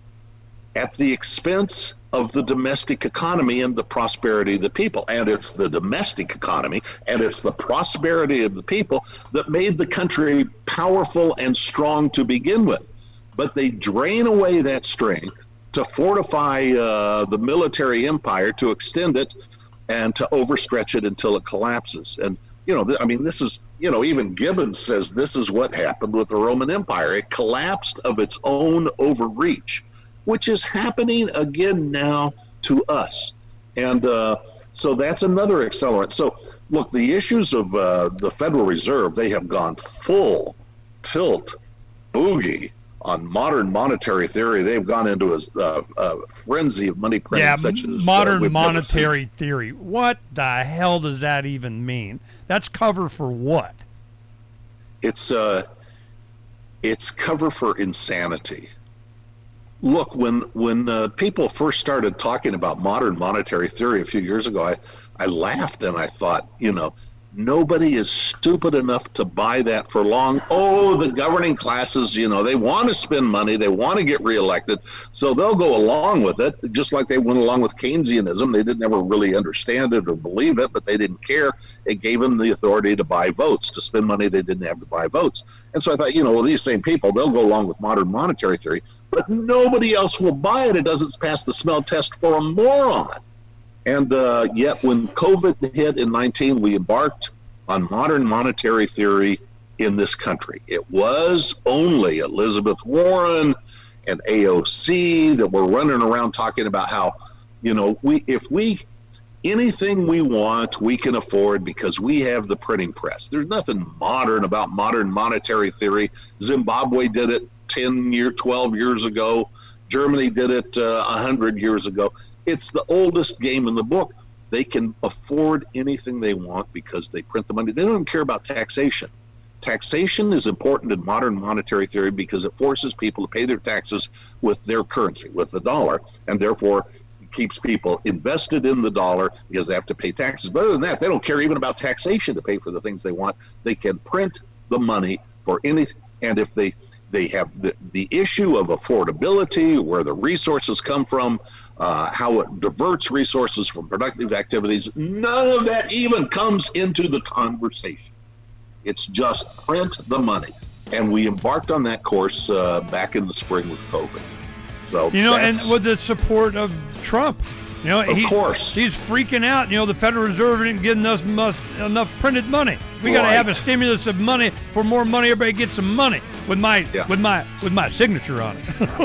at the expense of the domestic economy and the prosperity of the people. And it's the domestic economy and it's the prosperity of the people that made the country powerful and strong to begin with. But they drain away that strength to fortify uh, the military empire, to extend it, and to overstretch it until it collapses. And, you know, th- I mean, this is, you know, even Gibbons says this is what happened with the Roman Empire. It collapsed of its own overreach, which is happening again now to us. And uh, so that's another accelerant. So, look, the issues of uh, the Federal Reserve, they have gone full tilt boogie on modern monetary theory. They've gone into a, a, a frenzy of money printing. Yeah, such as, modern uh, monetary theory. What the hell does that even mean? That's cover for what? It's uh, it's cover for insanity. Look, when when uh, people first started talking about modern monetary theory a few years ago, I, I laughed and I thought, you know, nobody is stupid enough to buy that for long. Oh, the governing classes, you know, they want to spend money. They want to get reelected. So they'll go along with it, just like they went along with Keynesianism. They didn't ever really understand it or believe it, but they didn't care. It gave them the authority to buy votes, to spend money they didn't have to buy votes. And so I thought, you know, well, these same people, they'll go along with modern monetary theory, but nobody else will buy it. It doesn't pass the smell test for a moron. And uh, yet when COVID hit in nineteen, we embarked on modern monetary theory in this country. It was only Elizabeth Warren and A O C that were running around talking about how, you know, we if we, anything we want, we can afford because we have the printing press. There's nothing modern about modern monetary theory. Zimbabwe did it ten years, twelve years ago. Germany did it uh, one hundred years ago. It's the oldest game in the book. They can afford anything they want because they print the money. They don't even care about taxation. Taxation is important in modern monetary theory because it forces people to pay their taxes with their currency, with the dollar, and therefore keeps people invested in the dollar because they have to pay taxes. But other than that, they don't care even about taxation to pay for the things they want. They can print the money for anything. And if they, they have the, the issue of affordability, where the resources come from, Uh, how it diverts resources from productive activities, none of that even comes into the conversation. It's just print the money. And we embarked on that course uh, back in the spring with COVID. So You know, and that's- with the support of Trump. You know, Of he, course. he's freaking out. You know, the Federal Reserve didn't get enough, enough, enough printed money. We got to Right. have a stimulus of money for more money. Everybody gets some money with my Yeah. with my with my signature on it.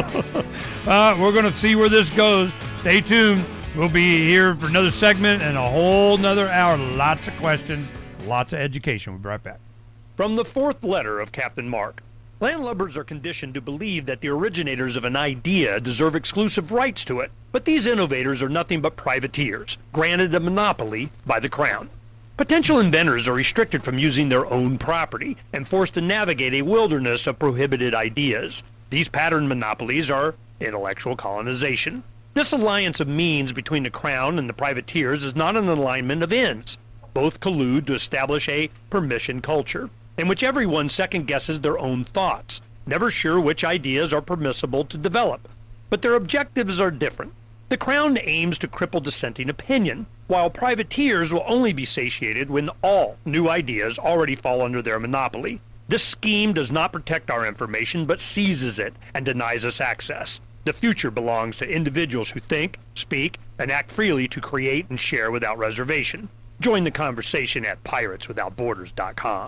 uh, we're going to see where this goes. Stay tuned. We'll be here for another segment and a whole nother hour. Lots of questions, lots of education. We'll be right back. From the fourth letter of Captain Mark. Landlubbers are conditioned to believe that the originators of an idea deserve exclusive rights to it, but these innovators are nothing but privateers, granted a monopoly by the Crown. Potential inventors are restricted from using their own property and forced to navigate a wilderness of prohibited ideas. These pattern monopolies are intellectual colonization. This alliance of means between the Crown and the privateers is not an alignment of ends. Both collude to establish a permission culture, in which everyone second-guesses their own thoughts, never sure which ideas are permissible to develop. But their objectives are different. The Crown aims to cripple dissenting opinion, while privateers will only be satiated when all new ideas already fall under their monopoly. This scheme does not protect our information, but seizes it and denies us access. The future belongs to individuals who think, speak, and act freely to create and share without reservation. Join the conversation at pirates without borders dot com.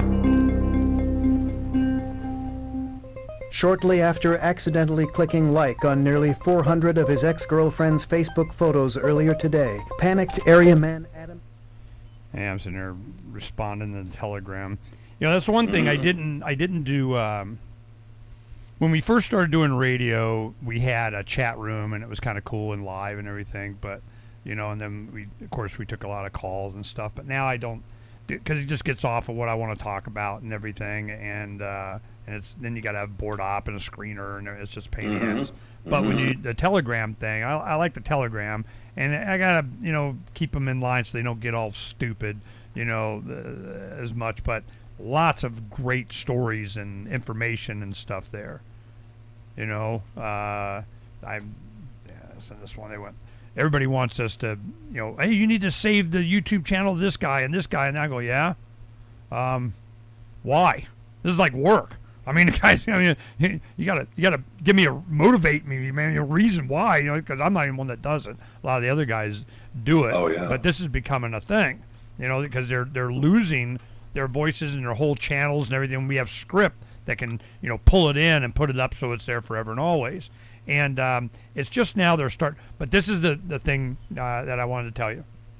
Shortly after accidentally clicking like on nearly four hundred of his ex-girlfriend's Facebook photos earlier today, panicked area man Adam... Yeah, I'm sitting there responding to the Telegram. You know, that's one thing I didn't I didn't do. Um, when we first started doing radio, we had a chat room, and it was kind of cool and live and everything. But you know, and then we, of course, we took a lot of calls and stuff. But now I don't, because it just gets off of what I want to talk about and everything, and uh, and it's then you got to have board op and a screener, and it's just pain in the ass. But mm-hmm. when you the Telegram thing, I, I like the Telegram, and I gotta you know keep them in line so they don't get all stupid, you know, uh, as much. But lots of great stories and information and stuff there. You know, uh, I yeah, so this one they went. Everybody wants us to, you know, hey, you need to save the YouTube channel of this guy and this guy, and I go, yeah. Um, why? This is like work. I mean, guys, I mean, you, you gotta, you gotta give me a motivate me, man, a reason why, you know, because I'm not even one that does it. A lot of the other guys do it. Oh yeah. But this is becoming a thing, you know, because they're they're losing their voices and their whole channels and everything. We have script that can, you know, pull it in and put it up so it's there forever and always. And um, it's just now they're start. But this is the the thing uh, that I wanted to tell you.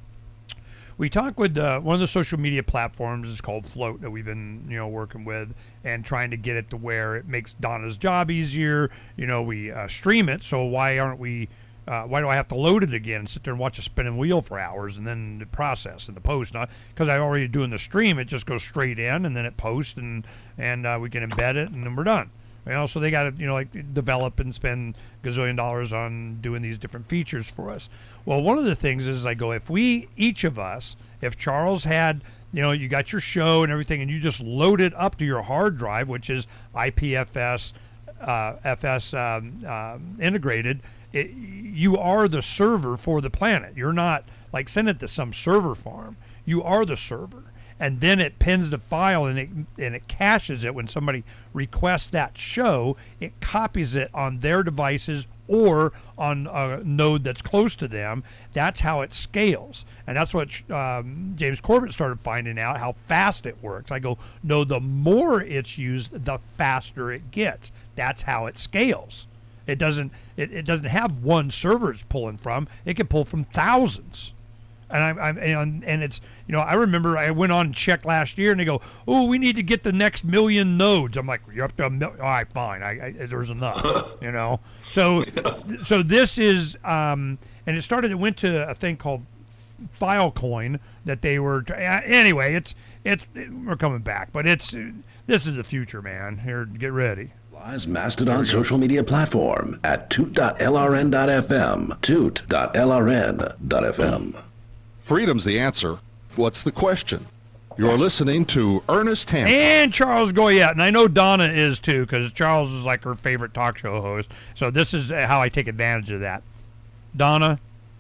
We talked with uh, one of the social media platforms is called Float that we've been, you know, working with and trying to get it to where it makes Donna's job easier. You know, we uh, stream it, so why aren't we? Uh, why do I have to load it again and sit there and watch a spinning wheel for hours and then the process and the post? Because I'm already doing the stream, it just goes straight in and then it posts and and uh, we can embed it and then we're done. You know, so they got to, you know, like develop and spend gazillion dollars on doing these different features for us. Well, one of the things is I go, if we, each of us, if Charles had, you know, you got your show and everything and you just load it up to your hard drive, which is I P F S, uh, F S um, uh, integrated, it, you are the server for the planet. You're not like send it to some server farm. You are the server. And then it pins the file and it and it caches it when somebody requests that show. It copies it on their devices or on a node that's close to them. That's how it scales. And that's what um, James Corbett started finding out, how fast it works. I go, no, the more it's used, the faster it gets. That's how it scales. It doesn't it, it doesn't have one server it's pulling from. It can pull from thousands. And I'm, I'm and, and it's, you know, I remember I went on and checked last year and they go, oh, we need to get the next million nodes. I'm like, you're up to a million. All right, fine. I, I, there's enough, you know. So, so this is, um, and it started, it went to a thing called Filecoin that they were, anyway, it's, it's, it, we're coming back, but it's, this is the future, man. Here, get ready. Live's Mastodon social media platform at toot dot L R N dot F M, toot dot L R N dot F M. Freedom's the answer. What's the question? You're listening to Ernest Hancock. And Charles Goyette. And I know Donna is too, because Charles is like her favorite talk show host. So this is how I take advantage of that. Donna,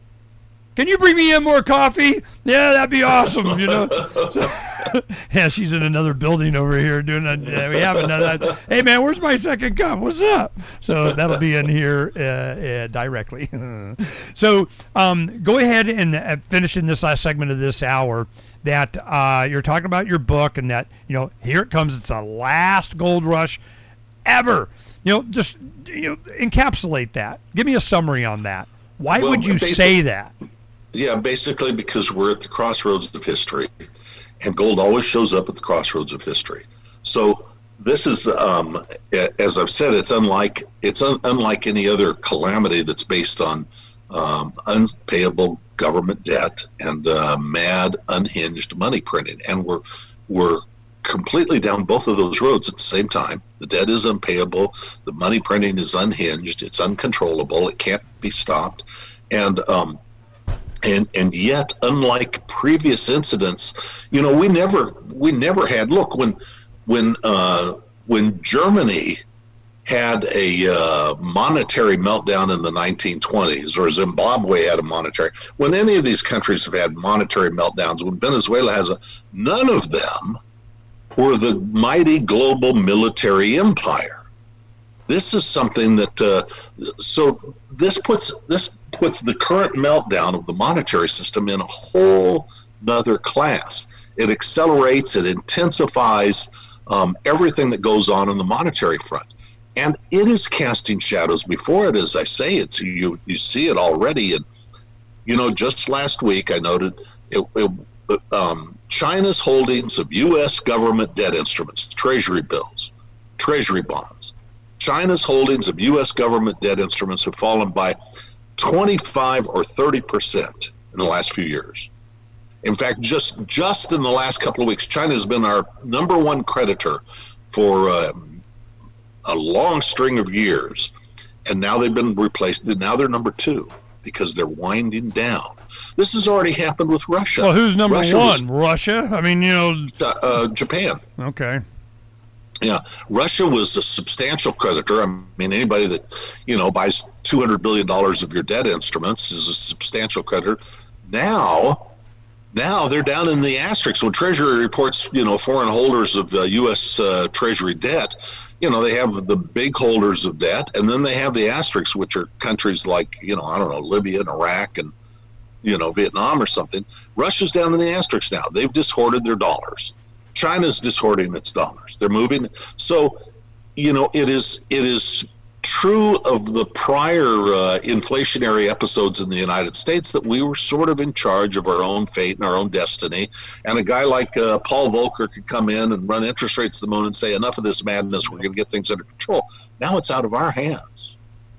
can you bring me in more coffee? Yeah, that'd be awesome, you know. So, yeah, she's in another building over here doing that. Uh, we have another. Hey, man, where's my second cup? What's up? So that'll be in here uh, uh, directly. So um, go ahead and uh, finish in this last segment of this hour that uh, you're talking about your book and that, you know, here it comes. It's the last gold rush ever. You know, just you know, encapsulate that. Give me a summary on that. Why well, would you say that? Yeah, basically because we're at the crossroads of history. And gold always shows up at the crossroads of history. So this is, um, as I've said, it's unlike it's un- unlike any other calamity that's based on um, unpayable government debt and uh, mad, unhinged money printing. And we're we're completely down both of those roads at the same time. The debt is unpayable. The money printing is unhinged. It's uncontrollable. It can't be stopped. And um, And and yet, unlike previous incidents, you know, we never we never had. Look, when when uh, when Germany had a uh, monetary meltdown in the nineteen twenties, or Zimbabwe had a monetary. When any of these countries have had monetary meltdowns, when Venezuela has a, none of them were the mighty global military empire. This is something that uh, so this puts this puts the current meltdown of the monetary system in a whole nother class. It accelerates, it intensifies um, everything that goes on in the monetary front, and it is casting shadows before it. As I say, it's you you see it already. And you know, just last week I noted it, it, um, China's holdings of U S government debt instruments, treasury bills, treasury bonds. China's holdings of U S government debt instruments have fallen by twenty-five or thirty percent in the last few years. In fact, just just in the last couple of weeks, China has been our number one creditor for um, a long string of years, and now they've been replaced. Now they're number two because they're winding down. This has already happened with Russia. Well, who's number Russia one? was, Russia? I mean, you know, uh, uh, Japan. Okay. Yeah, Russia was a substantial creditor. I mean, anybody that, you know, buys two hundred billion dollars of your debt instruments is a substantial creditor. Now, now they're down in the asterisk. When Treasury reports, you know, foreign holders of uh, U S uh, Treasury debt, you know, they have the big holders of debt, and then they have the asterisks, which are countries like, you know, I don't know, Libya and Iraq and, you know, Vietnam or something. Russia's down in the asterisk now. They've dishoarded their dollars. China's dishoarding its dollars. They're moving. So, you know, it is it is true of the prior uh, inflationary episodes in the United States that we were sort of in charge of our own fate and our own destiny. And a guy like uh, Paul Volcker could come in and run interest rates to the moon and say, enough of this madness, we're going to get things under control. Now it's out of our hands.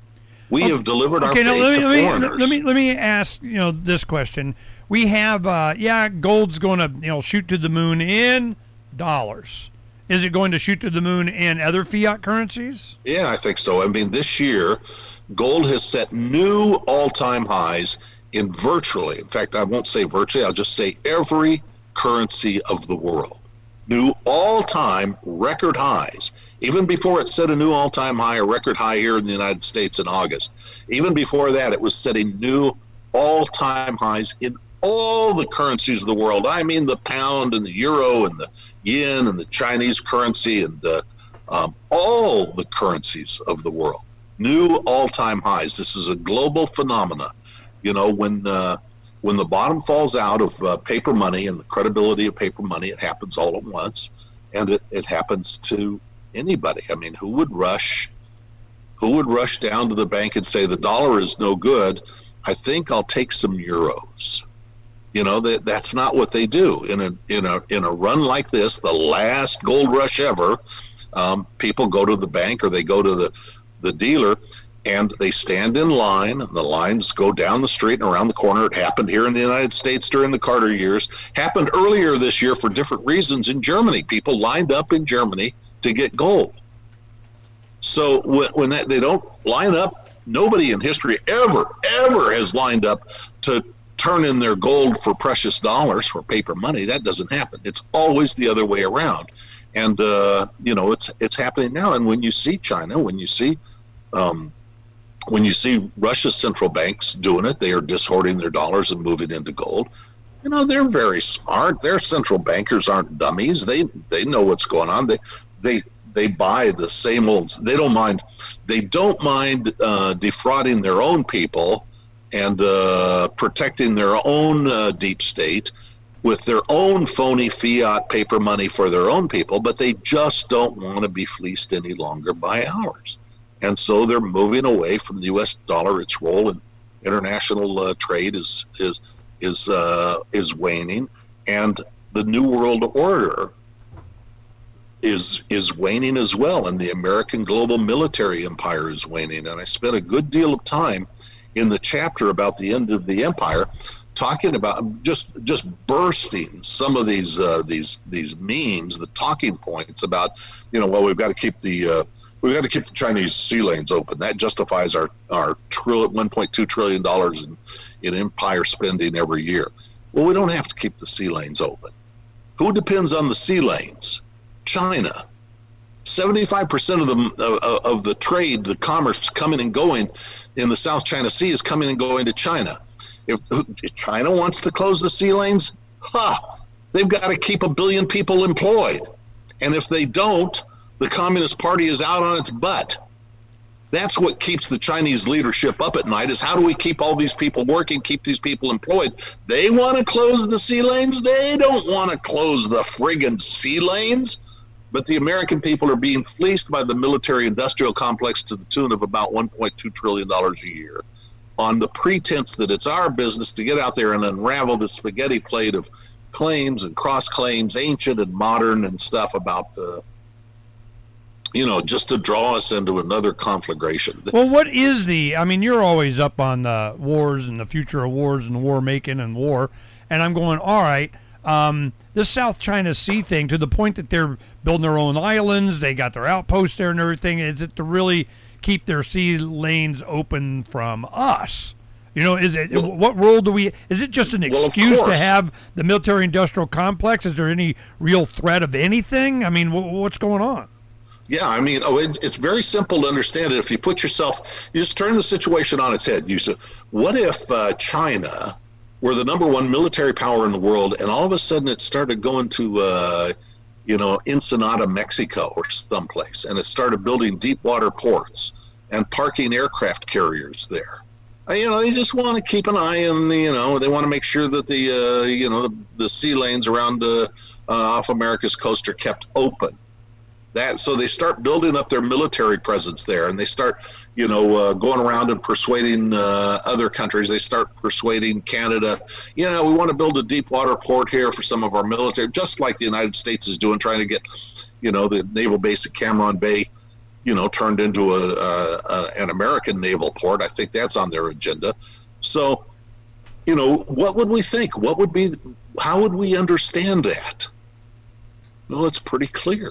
We okay, have delivered our okay, fate now let me, to let me, foreigners. Let me, let me ask, you know, this question. We have, uh, yeah, gold's going to, you know, shoot to the moon in dollars. Is it going to shoot to the moon in other fiat currencies? Yeah, I think so. I mean, this year, gold has set new all-time highs in virtually, in fact, I won't say virtually, I'll just say every currency of the world. New all-time record highs. Even before it set a new all-time high, a record high here in the United States in August. Even before that, it was setting new all-time highs in all the currencies of the world. I mean, the pound and the euro and the yen and the Chinese currency and uh, um, all the currencies of the world. New all-time highs. This is a global phenomena. You know, when uh, when the bottom falls out of uh, paper money and the credibility of paper money, it happens all at once, and it, it happens to anybody. I mean, who would rush? Who would rush down to the bank and say the dollar is no good? I think I'll take some euros. You know, that that's not what they do. In a in a in a run like this, the last gold rush ever, um, people go to the bank or they go to the, the dealer and they stand in line. The lines go down the street and around the corner. It happened here in the United States during the Carter years. Happened earlier this year for different reasons in Germany. People lined up in Germany to get gold. So when, when that, they don't line up, nobody in history ever, ever has lined up to turn in their gold for precious dollars, for paper money. That doesn't happen. It's always the other way around. And, uh, you know, it's it's happening now. And when you see China, when you see um, when you see Russia's central banks doing it, they are dishoarding their dollars and moving into gold. You know, they're very smart. Their central bankers aren't dummies. They they know what's going on. They they they buy the same old. They don't mind. They don't mind uh, defrauding their own people and uh, protecting their own uh, deep state with their own phony fiat paper money for their own people, but they just don't want to be fleeced any longer by ours. And so they're moving away from the U S dollar. Its role in international uh, trade is is is uh, is waning, and the New World Order is is waning as well, and the American global military empire is waning. And I spent a good deal of time in the chapter about the end of the empire, talking about just just bursting some of these uh, these these memes, the talking points about, you know, well, we've got to keep the uh, we've got to keep the Chinese sea lanes open. That justifies our our trillion, one point two trillion dollars in, in empire spending every year. Well, we don't have to keep the sea lanes open. Who depends on the sea lanes? China. seventy-five percent of the uh, of the trade, the commerce coming and going in the South China Sea is coming and going to China. If, if China wants to close the sea lanes, ha, they've got to keep a billion people employed. And if they don't, the Communist Party is out on its butt. That's what keeps the Chinese leadership up at night, is how do we keep all these people working, keep these people employed? They want to close the sea lanes. They don't want to close the friggin' sea lanes. But the American people are being fleeced by the military-industrial complex to the tune of about one point two trillion dollars a year, on the pretense that it's our business to get out there and unravel the spaghetti plate of claims and cross-claims, ancient and modern and stuff about uh, you know, just to draw us into another conflagration. Well, what is the, I mean, you're always up on the wars and the future of wars and war making and war. And I'm going, all right, um, this South China Sea thing, to the point that they're building their own islands, they got their outposts there and everything, is it to really keep their sea lanes open from us? You know, is it, well, what role do we, is it just an excuse well, to have the military industrial complex? Is there any real threat of anything? I mean, w- what's going on? Yeah, I mean, oh, it, it's very simple to understand it. If you put yourself, you just turn the situation on its head. You say, what if uh, China were the number one military power in the world, and all of a sudden it started going to, uh, you know, Ensenada, Mexico or someplace, and it started building deep water ports and parking aircraft carriers there? You know, they just want to keep an eye on, you know, they want to make sure that the, uh, you know, the, the sea lanes around uh, uh, off America's coast are kept open. That, so they start building up their military presence there, and they start, you know, uh, going around and persuading uh, other countries. They start persuading Canada, you know, we want to build a deep water port here for some of our military, just like the United States is doing, trying to get, you know, the naval base at Cameron Bay, you know, turned into a, a, a an American naval port. I think that's on their agenda. So, you know, what would we think? What would be, how would we understand that? Well, it's pretty clear.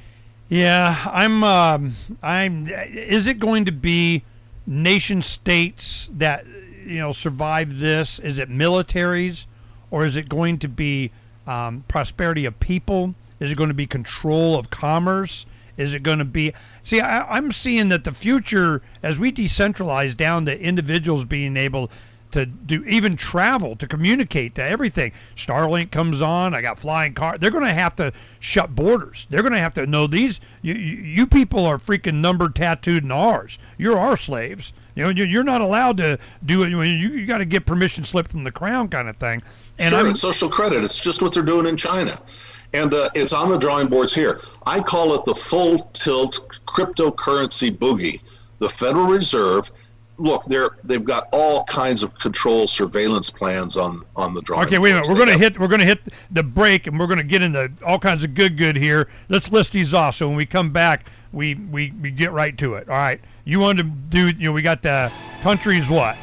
Yeah, I'm, um, I'm, is it going to be nation states that, you know, survive this? Is it militaries, or is it going to be um, prosperity of people? Is it going to be control of commerce? Is it going to be, see, I, I'm seeing that the future, as we decentralize down to individuals being able to do even travel, to communicate, to everything. Starlink comes on. I got flying cars. They're going to have to shut borders. They're going to have to know these. You, you, you people are freaking numbered, tattooed in ours. You're our slaves. You know, you're not allowed to do it. You, you got to get permission slip from the crown, kind of thing. And sure, I'm, it's social credit. It's just what they're doing in China. And uh, it's on the drawing boards here. I call it the full tilt cryptocurrency boogie. The Federal Reserve, look, they're they've got all kinds of control surveillance plans on, on the drawing. Okay, wait a minute. boards. We're They going to have- hit. We're going to hit the break, and we're going to get into all kinds of good, good here. Let's list these off. So when we come back, we we, we get right to it. All right. You wanted to do. You know, we got the countries. What?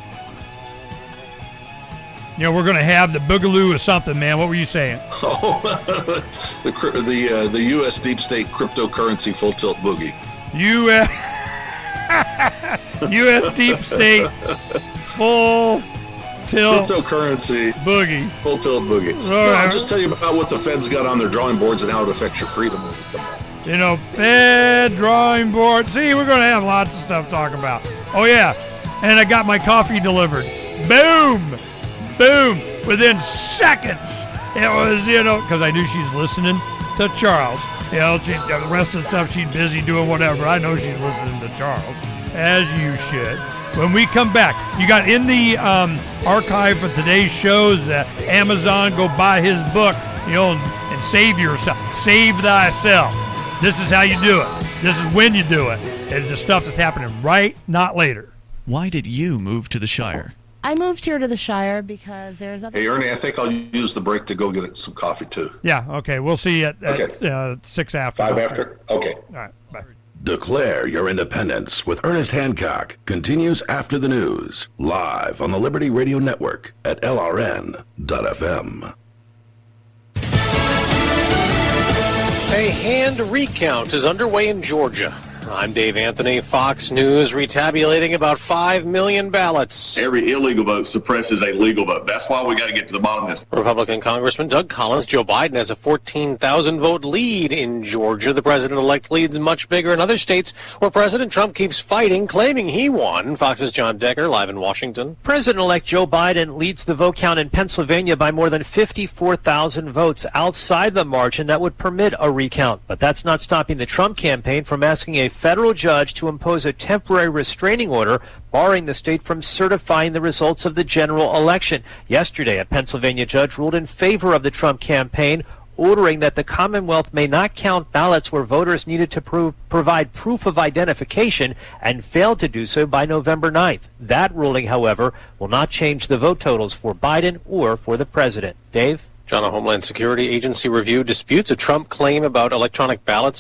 You know, we're going to have the boogaloo or something, man. What were you saying? Oh, the cr- the uh, the U S deep state cryptocurrency full tilt boogie. U S U S deep state full tilt Cryptocurrency boogie. full tilt boogie. All No, right. I'll just tell you about what the Fed's got on their drawing boards and how it affects your freedom. when we come back. You know, Fed drawing board. See, we're going to have lots of stuff to talk about. Oh, yeah. And I got my coffee delivered. Boom. Boom. Within seconds. It was, you know, because I knew she's listening to Charles. You know, she, the rest of the stuff she's busy doing whatever. I know she's listening to Charles, as you should. When we come back, you got in the um, archive for today's shows, uh, Amazon, go buy his book, you know, and, and save yourself. Save thyself. This is how you do it. This is when you do it. It's the stuff that's happening right, not later. Why did you move to the Shire? I moved here to the Shire because there's other. Hey, Ernie, I think I'll use the break to go get some coffee, too. Yeah, okay. We'll see you at, at Okay. uh, six after. Five after? Okay. All right, bye. Declare your independence with Ernest Hancock continues after the news, live on the Liberty Radio Network at L R N dot F M. A hand recount is underway in Georgia. I'm Dave Anthony, Fox News, retabulating about five million ballots. Every illegal vote suppresses a legal vote. That's why we got to get to the bottom of this. Republican Congressman Doug Collins, Joe Biden has a fourteen thousand vote lead in Georgia. The president-elect leads much bigger in other states where President Trump keeps fighting, claiming he won. Fox's John Decker, live in Washington. President-elect Joe Biden leads the vote count in Pennsylvania by more than fifty-four thousand votes outside the margin that would permit a recount. But that's not stopping the Trump campaign from asking a federal judge to impose a temporary restraining order barring the state from certifying the results of the general election. Yesterday, a Pennsylvania judge ruled in favor of the Trump campaign, ordering that the Commonwealth may not count ballots where voters needed to prove, provide proof of identification and failed to do so by November ninth. That ruling, however, will not change the vote totals for Biden or for the president. Dave? John, a Homeland Security Agency review disputes a Trump claim about electronic ballots.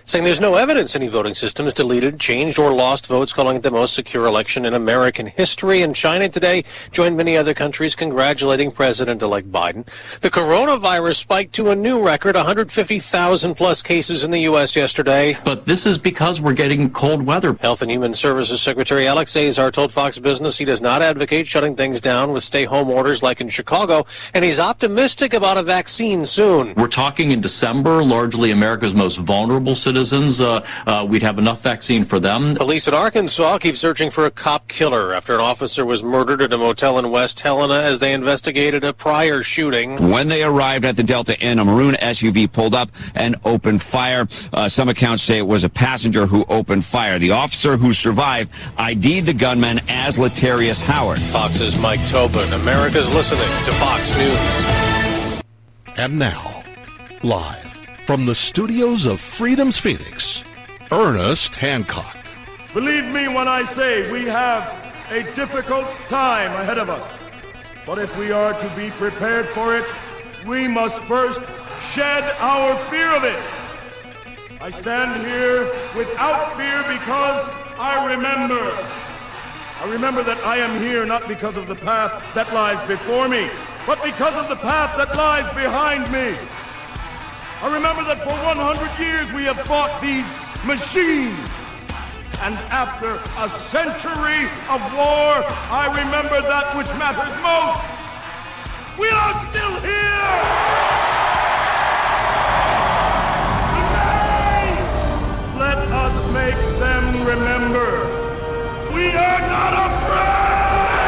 saying there's no evidence any voting system has deleted, changed, or lost votes, calling it the most secure election in American history. And China today joined many other countries congratulating President-elect Biden. The coronavirus spiked to a new record, one hundred fifty thousand plus cases in the U S yesterday. But this is because we're getting cold weather. Health and Human Services Secretary Alex Azar told Fox Business he does not advocate shutting things down with stay-home orders like in Chicago, and he's optimistic about a vaccine soon. We're talking in December, largely America's most vulnerable citizens. Uh, uh, we'd have enough vaccine for them. Police in Arkansas keep searching for a cop killer after an officer was murdered at a motel in West Helena as they investigated a prior shooting. When they arrived at the Delta Inn, a maroon S U V pulled up and opened fire. Uh, some accounts say it was a passenger who opened fire. The officer who survived I D'd the gunman as Latarius Howard. Fox's Mike Tobin. America's listening to Fox News. And now, live from the studios of Freedom's Phoenix, Ernest Hancock. Believe me when I say we have a difficult time ahead of us. But if we are to be prepared for it, we must first shed our fear of it. I stand here without fear because I remember. I remember that I am here not because of the path that lies before me, but because of the path that lies behind me. I remember that for one hundred years we have fought these machines. And after a century of war, I remember that which matters most. We are still here! Today, let us make them remember. We are not afraid!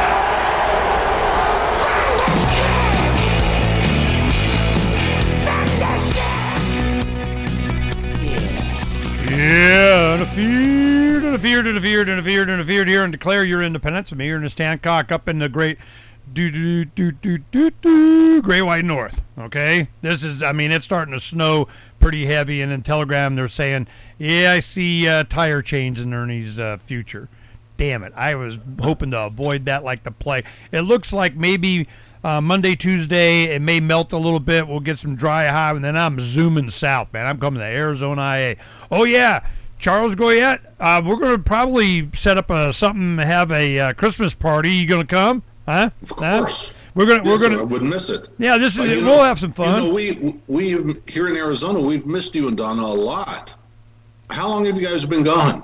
Yeah, and a feared, and a feared, and a feared, and a feared, and a feared here, and declare your independence. I'm here in Ernest Hancock up in the great do do do do do do Great White North. Okay, this is, I mean, it's starting to snow pretty heavy, and in Telegram they're saying, yeah, I see uh, tire chains in Ernie's uh, future. Damn it, I was hoping to avoid that like the plague. It looks like maybe uh, Monday, Tuesday, it may melt a little bit. We'll get some dry high, and then I'm zooming south, man. I'm coming to Arizona I A. Oh, yeah, Charles Goyette, uh, we're going to probably set up a something, have a uh, Christmas party. You going to come? Huh? Of course. Huh? We're gonna, we're yes, gonna. I wouldn't miss it. Yeah, this is. Uh, We'll know, have some fun. You know, we we here in Arizona, we've missed you and Donna a lot. How long have you guys been gone?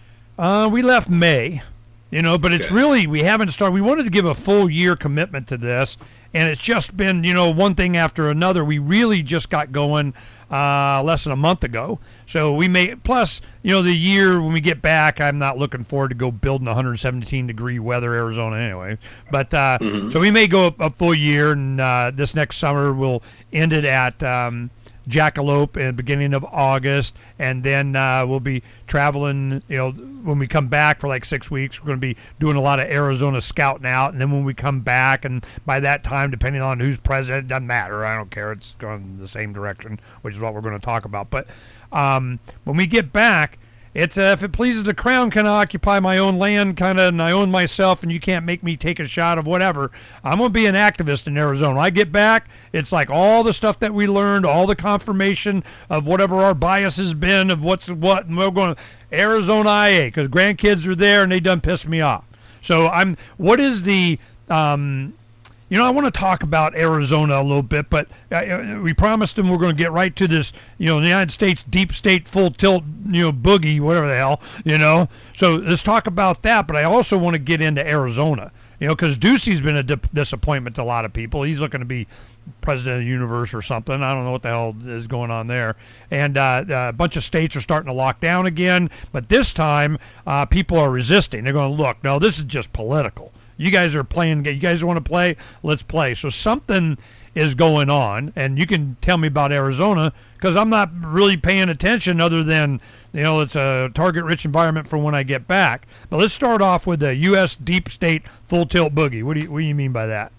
Uh, we left May, you know, but it's okay. really, we haven't started. We wanted to give a full year commitment to this, and it's just been, you know, one thing after another. We really just got going uh, less than a month ago. So we may, plus, you know, the year when we get back, I'm not looking forward to go building one hundred seventeen degree weather Arizona anyway. But uh, mm-hmm. so we may go a, a full year, and uh, this next summer we'll end it at um, Jackalope in the beginning of August, and then uh, we'll be traveling, you know, when we come back for like six weeks, we're going to be doing a lot of Arizona scouting out, and then when we come back, and by that time, depending on who's president, it doesn't matter, I don't care, it's going the same direction, which is what we're going to talk about. But um, when we get back, it's uh, if it pleases the crown, can I occupy my own land, kind of, and I own myself, and you can't make me take a shot of whatever. I'm going to be an activist in Arizona. When I get back, it's like all the stuff that we learned, all the confirmation of whatever our bias has been, of what's what, and we're going to Arizona I A, because grandkids are there, and they done pissed me off. So I'm, what is the, um, you know, I want to talk about Arizona a little bit, but uh, we promised them we're going to get right to this, you know, the United States deep state full tilt, you know, boogie, whatever the hell, you know. So let's talk about that, but I also want to get into Arizona, you know, because Ducey's been a di- disappointment to a lot of people. He's looking to be president of the universe or something. I don't know what the hell is going on there. And uh, a bunch of states are starting to lock down again, but this time uh, people are resisting. They're going, look, no, this is just political. You guys are playing. You guys want to play? Let's play. So something is going on, and you can tell me about Arizona because I'm not really paying attention other than, you know, it's a target-rich environment for when I get back. But let's start off with the U S deep state full tilt boogie. What do you, what do you mean by that?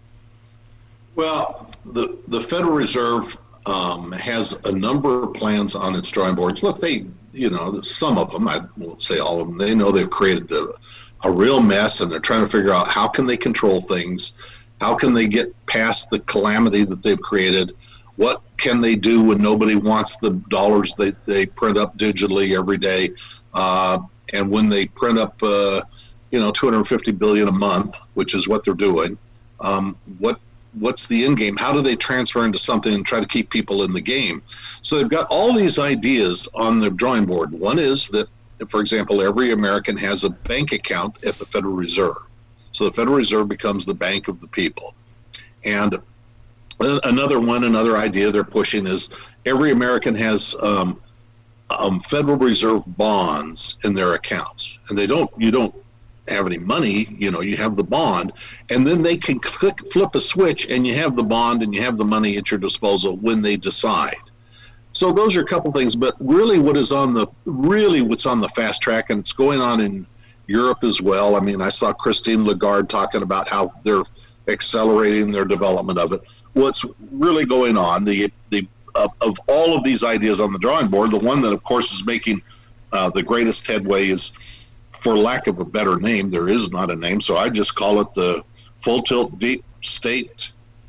Well, the the Federal Reserve um, has a number of plans on its drawing boards. Look, they, you know, some of them, I won't say all of them, they know they've created a a real mess, and they're trying to figure out how can they control things, how can they get past the calamity that they've created, What can they do when nobody wants the dollars they, they print up digitally every day? Uh, and when they print up, uh, you know, two hundred fifty billion dollars a month, which is what they're doing, um, what what's the end game? How do they transfer into something and try to keep people in the game? So they've got all these ideas on the drawing board. One is that, for example, every American has a bank account at the Federal Reserve. So the Federal Reserve becomes the bank of the people. And another one, another idea they're pushing is every American has um, um, Federal Reserve bonds in their accounts. And they don't, you don't have any money, you know, you have the bond, and then they can click, flip a switch, and you have the bond and you have the money at your disposal when they decide. So those are a couple things, but really what is on the, really what's on the fast track, and it's going on in Europe as well. I mean, I saw Christine Lagarde talking about how they're accelerating their development of it. What's really going on, the the uh, of all of these ideas on the drawing board, the one that, of course, is making uh, the greatest headway is, for lack of a better name, there is not a name, so I just call it the full tilt deep state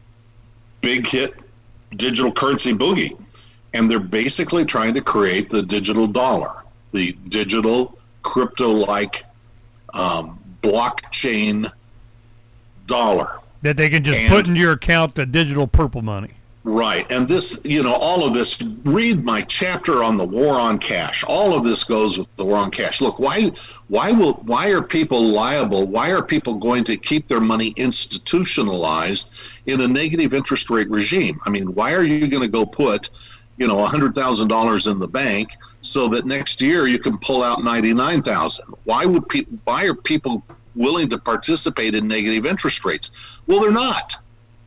big hit digital currency boogie. And they're basically trying to create the digital dollar, the digital crypto-like um, blockchain dollar. That they can just and, put into your account the digital purple money. Right. And this, you know, all of this, read my chapter on the war on cash. All of this goes with the war on cash. Look, why why will why are people liable? Why are people going to keep their money institutionalized in a negative interest rate regime? I mean, why are you going to go put, you know, one hundred thousand dollars in the bank so that next year you can pull out ninety-nine thousand dollars? Why would people why are people willing to participate in negative interest rates? Well, they're not.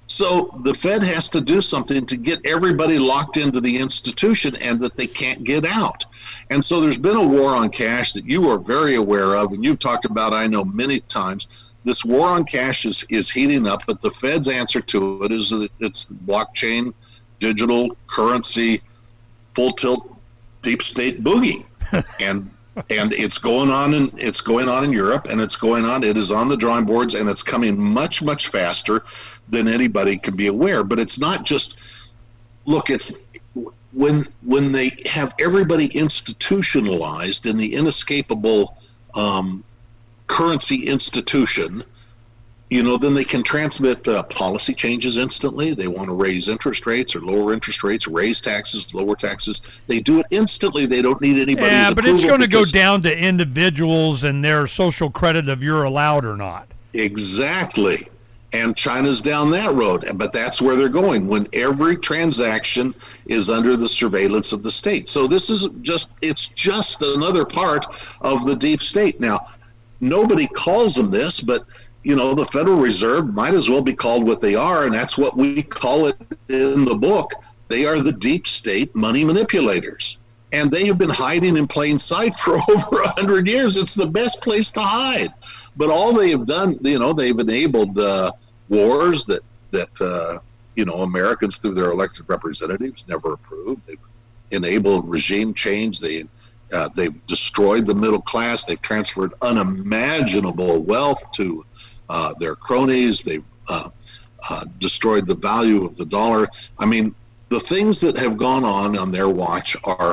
So the Fed has to do something to get everybody locked into the institution and that they can't get out. And so there's been a war on cash that you are very aware of, and you've talked about, I know, many times. This war on cash is, is heating up, but the Fed's answer to it is that it's the blockchain, digital currency, full tilt, deep state boogie. and and it's going on in it's going on in Europe, and it's going on. It is on the drawing boards, and it's coming much much faster than anybody can be aware. But it's not just look. It's when when they have everybody institutionalized in the inescapable um, currency institution. You know, then they can transmit uh, policy changes instantly. They want to raise interest rates or lower interest rates, raise taxes, lower taxes. They do it instantly. They don't need anybody's Yeah, but it's going to go because- down to individuals and their social credit if you're allowed or not. Exactly. And China's down that road. But that's where they're going, when every transaction is under the surveillance of the state. So this is just, it's just another part of the deep state. Now, nobody calls them this, but you know, the Federal Reserve might as well be called what they are, and that's what we call it in the book. They are the deep state money manipulators, and they have been hiding in plain sight for over a hundred years. It's the best place to hide. But all they have done, you know, they've enabled uh, wars that that uh, you know, Americans through their elected representatives never approved. They've enabled regime change. They uh, they've destroyed the middle class. They've transferred unimaginable wealth to Uh, their cronies. They've uh, uh, destroyed the value of the dollar. I mean, the things that have gone on on their watch are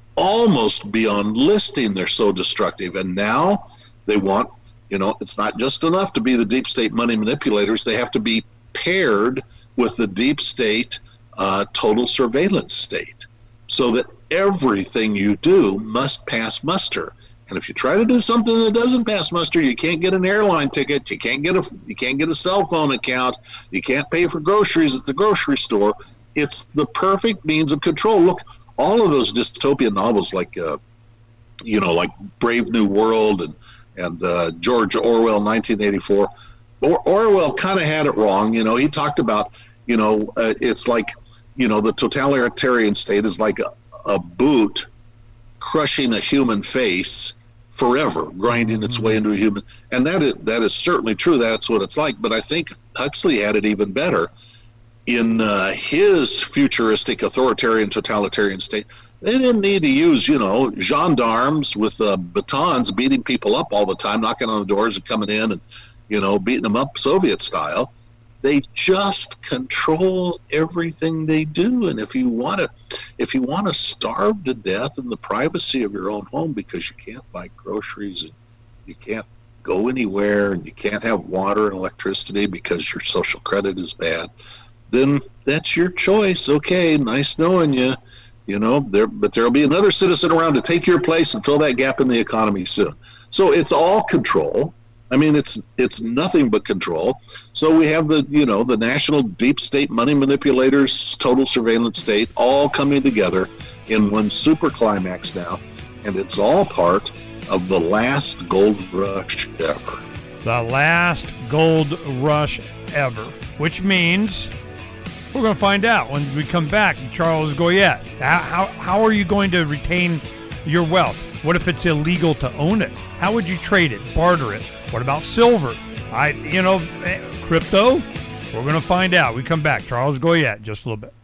almost beyond listing. They're so destructive. And now they want, you know, it's not just enough to be the deep state money manipulators. They have to be paired with the deep state uh, total surveillance state, so that everything you do must pass muster. And if you try to do something that doesn't pass muster, you can't get an airline ticket, you can't get a you can't get a cell phone account, you can't pay for groceries at the grocery store. It's the perfect means of control. Look, all of those dystopian novels, like uh, you know, like Brave New World and and uh, George Orwell, nineteen eighty-four. Or, Orwell kind of had it wrong. You know, he talked about, you know, uh, it's like, you know, the totalitarian state is like a, a boot crushing a human face forever, grinding its way into a human. And that is, that is certainly true. That's what it's like. But I think Huxley had it even better in uh, his futuristic authoritarian totalitarian state. They didn't need to use, you know, gendarmes with uh, batons beating people up all the time, knocking on the doors and coming in and, you know, beating them up Soviet style. They just control everything they do. And if you want to, if you want to starve to death in the privacy of your own home because you can't buy groceries and you can't go anywhere and you can't have water and electricity because your social credit is bad, then that's your choice. Okay, nice knowing you. You know, there, but there'll be another citizen around to take your place and fill that gap in the economy soon. So it's all control. I mean, it's it's nothing but control. So we have the, you know, the national deep state money manipulators, total surveillance state, all coming together in one super climax now. And it's all part of the last gold rush ever. The last gold rush ever, which means we're going to find out when we come back. Charles Goyette, how, how, how are you going to retain your wealth? What if it's illegal to own it? How would you trade it, barter it? What about silver? I, you know, crypto? We're going to find out. We come back. Charles Goyette, just a little bit.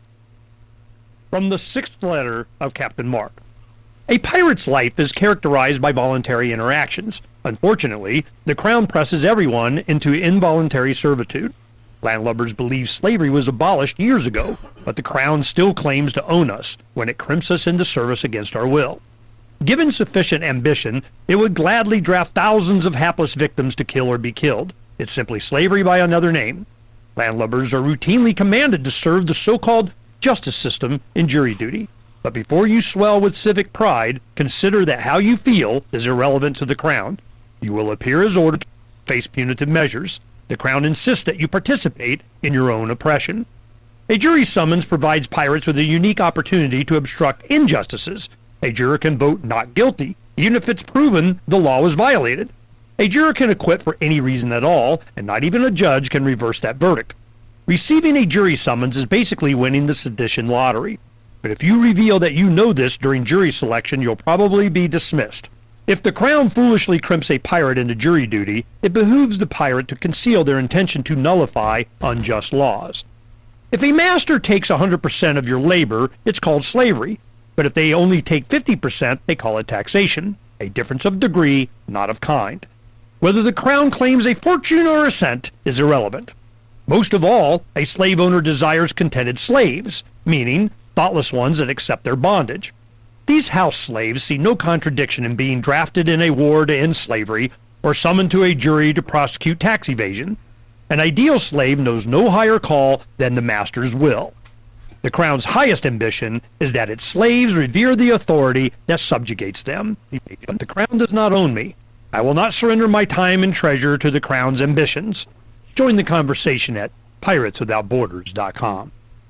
From the sixth letter of Captain Mark. A pirate's life is characterized by voluntary interactions. Unfortunately, the Crown presses everyone into involuntary servitude. Landlubbers believe slavery was abolished years ago, but the Crown still claims to own us when it crimps us into service against our will. Given sufficient ambition, it would gladly draft thousands of hapless victims to kill or be killed. It's simply slavery by another name. Landlubbers are routinely commanded to serve the so-called justice system in jury duty. But before you swell with civic pride, consider that how you feel is irrelevant to the Crown. You will appear as ordered to face punitive measures. The Crown insists that you participate in your own oppression. A jury summons provides pirates with a unique opportunity to obstruct injustices. A juror can vote not guilty, even if it's proven the law was violated. A juror can acquit for any reason at all, and not even a judge can reverse that verdict. Receiving a jury summons is basically winning the sedition lottery. But if you reveal that you know this during jury selection, you'll probably be dismissed. If the Crown foolishly crimps a pirate into jury duty, it behooves the pirate to conceal their intention to nullify unjust laws. If a master takes one hundred percent of your labor, it's called slavery. But if they only take fifty percent, they call it taxation, a difference of degree, not of kind. Whether the Crown claims a fortune or a cent is irrelevant. Most of all, a slave owner desires contented slaves, meaning thoughtless ones that accept their bondage. These house slaves see no contradiction in being drafted in a war to end slavery or summoned to a jury to prosecute tax evasion. An ideal slave knows no higher call than the master's will. The Crown's highest ambition is that its slaves revere the authority that subjugates them. The Crown does not own me. I will not surrender my time and treasure to the Crown's ambitions. Join the conversation at pirates without borders dot com.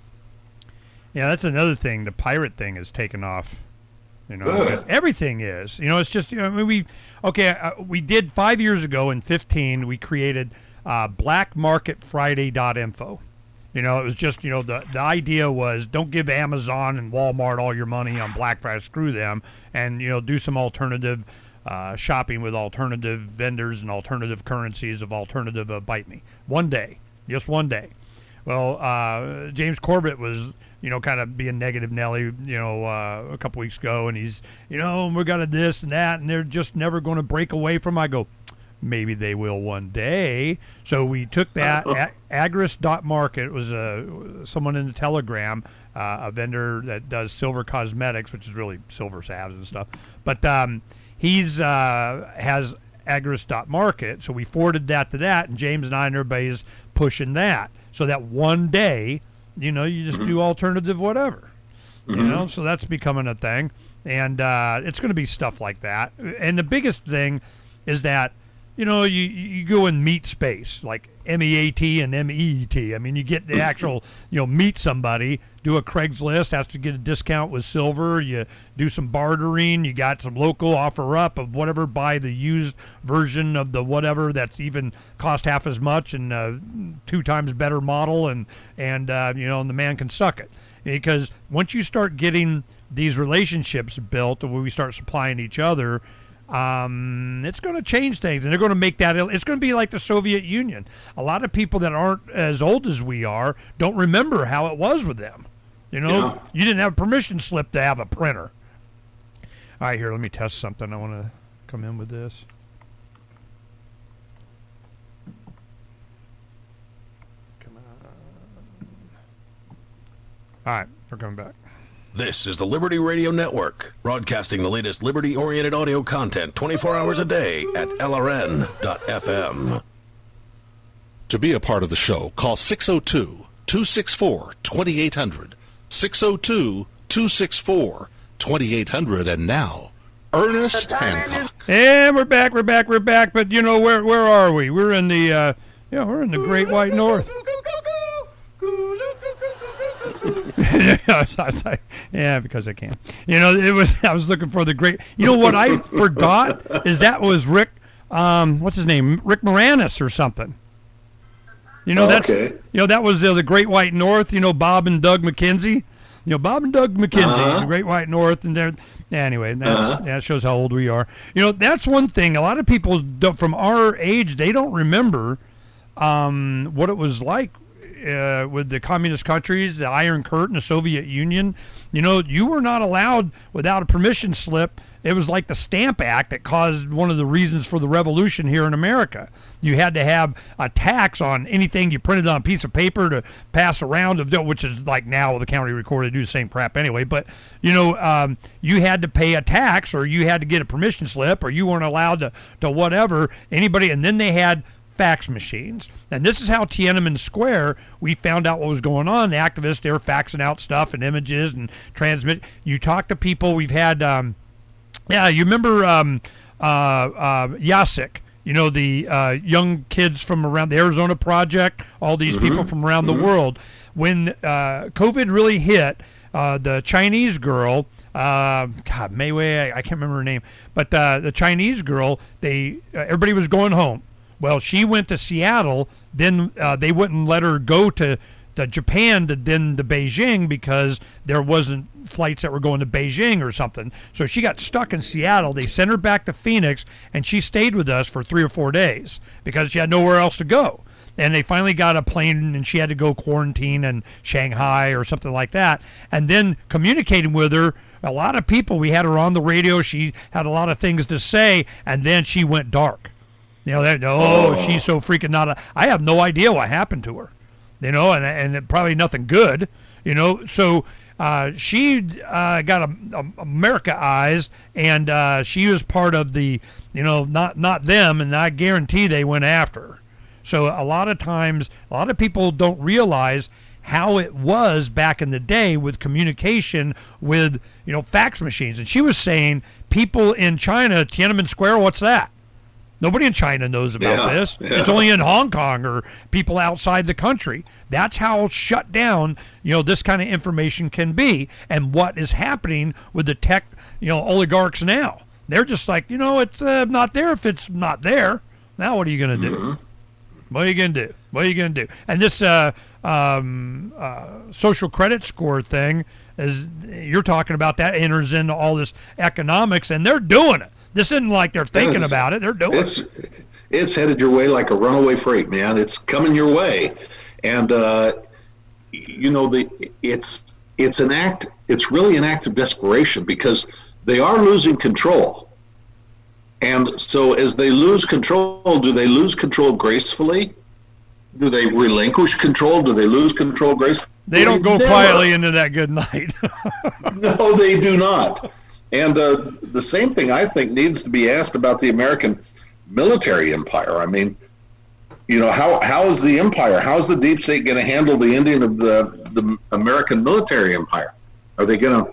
Yeah, that's another thing. The pirate thing is taken off. You know, Ugh. everything is. You know, it's just, you know, I mean, we, okay, uh, we did five years ago in fifteen, we created uh, black market friday dot info. You know, it was just, you know, the, the idea was don't give Amazon and Walmart all your money on Black Friday, screw them, and, you know, do some alternative uh, shopping with alternative vendors and alternative currencies of alternative uh, bite me. One day, just one day. Well, uh, James Corbett was, you know, kind of being negative Nelly, you know, uh, a couple weeks ago, and he's, you know, we got a this and that, and they're just never going to break away from. I go, maybe they will one day. So we took that. A- Agris dot market was a someone in the Telegram, uh, a vendor that does silver cosmetics, which is really silver salves and stuff. But um, he's uh, has Agris dot market, so we forwarded that to that, and James and I and everybody is pushing that. So that one day, you know, you just mm-hmm. do alternative whatever, mm-hmm. you know, so that's becoming a thing. And uh, it's going to be stuff like that. And the biggest thing is that, you know, you, you go in meet space, like M E A T and M E E T. I mean, you get the actual, you know, meet somebody, do a Craigslist, has to get a discount with silver. You do some bartering. You got some local offer up of whatever, buy the used version of the whatever that's even cost half as much and uh, two times better model. And, and uh, you know, and the man can suck it. Because once you start getting these relationships built where we start supplying each other, um, it's going to change things, and they're going to make that, it's going to be like the Soviet Union. A lot of people that aren't as old as we are don't remember how it was with them. You know, yeah. You didn't have a permission slip to have a printer. All right, here, let me test something. I want to come in with this. All right, we're coming back. This is the Liberty Radio Network, broadcasting the latest liberty-oriented audio content twenty-four hours a day at L R N dot F M. To be a part of the show, call six oh two, two six four, two eight hundred, six oh two, two six four, two eight hundred, and now, Ernest Hancock. And we're back, we're back, we're back, but, you know, where where are we? We're in the, uh, you know, we're in the Great White North. Yeah, because I can. You know, it was. I was looking for the great. You know what I forgot is that was Rick. Um, what's his name? Rick Moranis or something. You know, that's. Okay. You know, that was uh, the Great White North. You know, Bob and Doug McKenzie. You know, Bob and Doug McKenzie, Uh-huh. the Great White North, and there. Anyway, that's, Uh-huh. that shows how old we are. You know, that's one thing. A lot of people don't, from our age, they don't remember um, what it was like. Uh, with the communist countries, the Iron Curtain, the Soviet Union, you know, you were not allowed without a permission slip. It was like the Stamp Act that caused one of the reasons for the revolution here in America. You had to have a tax on anything you printed on a piece of paper to pass around, which is like now the county recorder do the same crap anyway. But, you know, um, you had to pay a tax, or you had to get a permission slip, or you weren't allowed to, to whatever, anybody. And then they had fax machines. And this is how Tiananmen Square, we found out what was going on. The activists, they were faxing out stuff and images and transmit. You talk to people. We've had, um, yeah, you remember um, uh, uh, Yasik, you know, the uh, young kids from around the Arizona Project, all these Mm-hmm. people from around Mm-hmm. the world. When uh, COVID really hit, uh, the Chinese girl, uh, God, Mei Wei, I, I can't remember her name, but uh, the Chinese girl, they uh, everybody was going home. Well, she went to Seattle, then uh, they wouldn't let her go to, to Japan, to then to Beijing, because there wasn't flights that were going to Beijing or something. So she got stuck in Seattle. They sent her back to Phoenix, and she stayed with us for three or four days because she had nowhere else to go. And they finally got a plane, and she had to go quarantine in Shanghai or something like that. And then communicating with her, a lot of people, we had her on the radio. She had a lot of things to say, and then she went dark. You know, that, oh, oh, she's so freaking not. A, I have no idea what happened to her, you know, and and it, probably nothing good, you know. So uh, she uh, got a, a Americaized, and uh, she was part of the, you know, not not them, and I guarantee they went after her. So a lot of times, a lot of people don't realize how it was back in the day with communication with, you know, fax machines. And she was saying people in China, Tiananmen Square, what's that? Nobody in China knows about Yeah, this. yeah. It's only in Hong Kong or people outside the country. That's how shut down, you know, this kind of information can be, and what is happening with the tech, you know, oligarchs now. They're just like, you know, it's uh, not there if it's not there. Now what are you going to do? Mm-hmm. What are you going to do? What are you going to do? And this uh, um, uh, social credit score thing, is you're talking about, that enters into all this economics, and they're doing it. This isn't like they're thinking It's- about it. They're doing it's, it. It's headed your way like a runaway freight, man. It's coming your way, and uh, you know the it's it's an act. It's really an act of desperation, because they are losing control, and so as they lose control, do they lose control gracefully? Do they relinquish control? Do they lose control gracefully? They don't go Never. quietly into that good night. No, they do not. And uh, the same thing, I think, needs to be asked about the American military empire. I mean, you know, how how is the empire, how is the deep state going to handle the ending of the, the American military empire? Are they going to,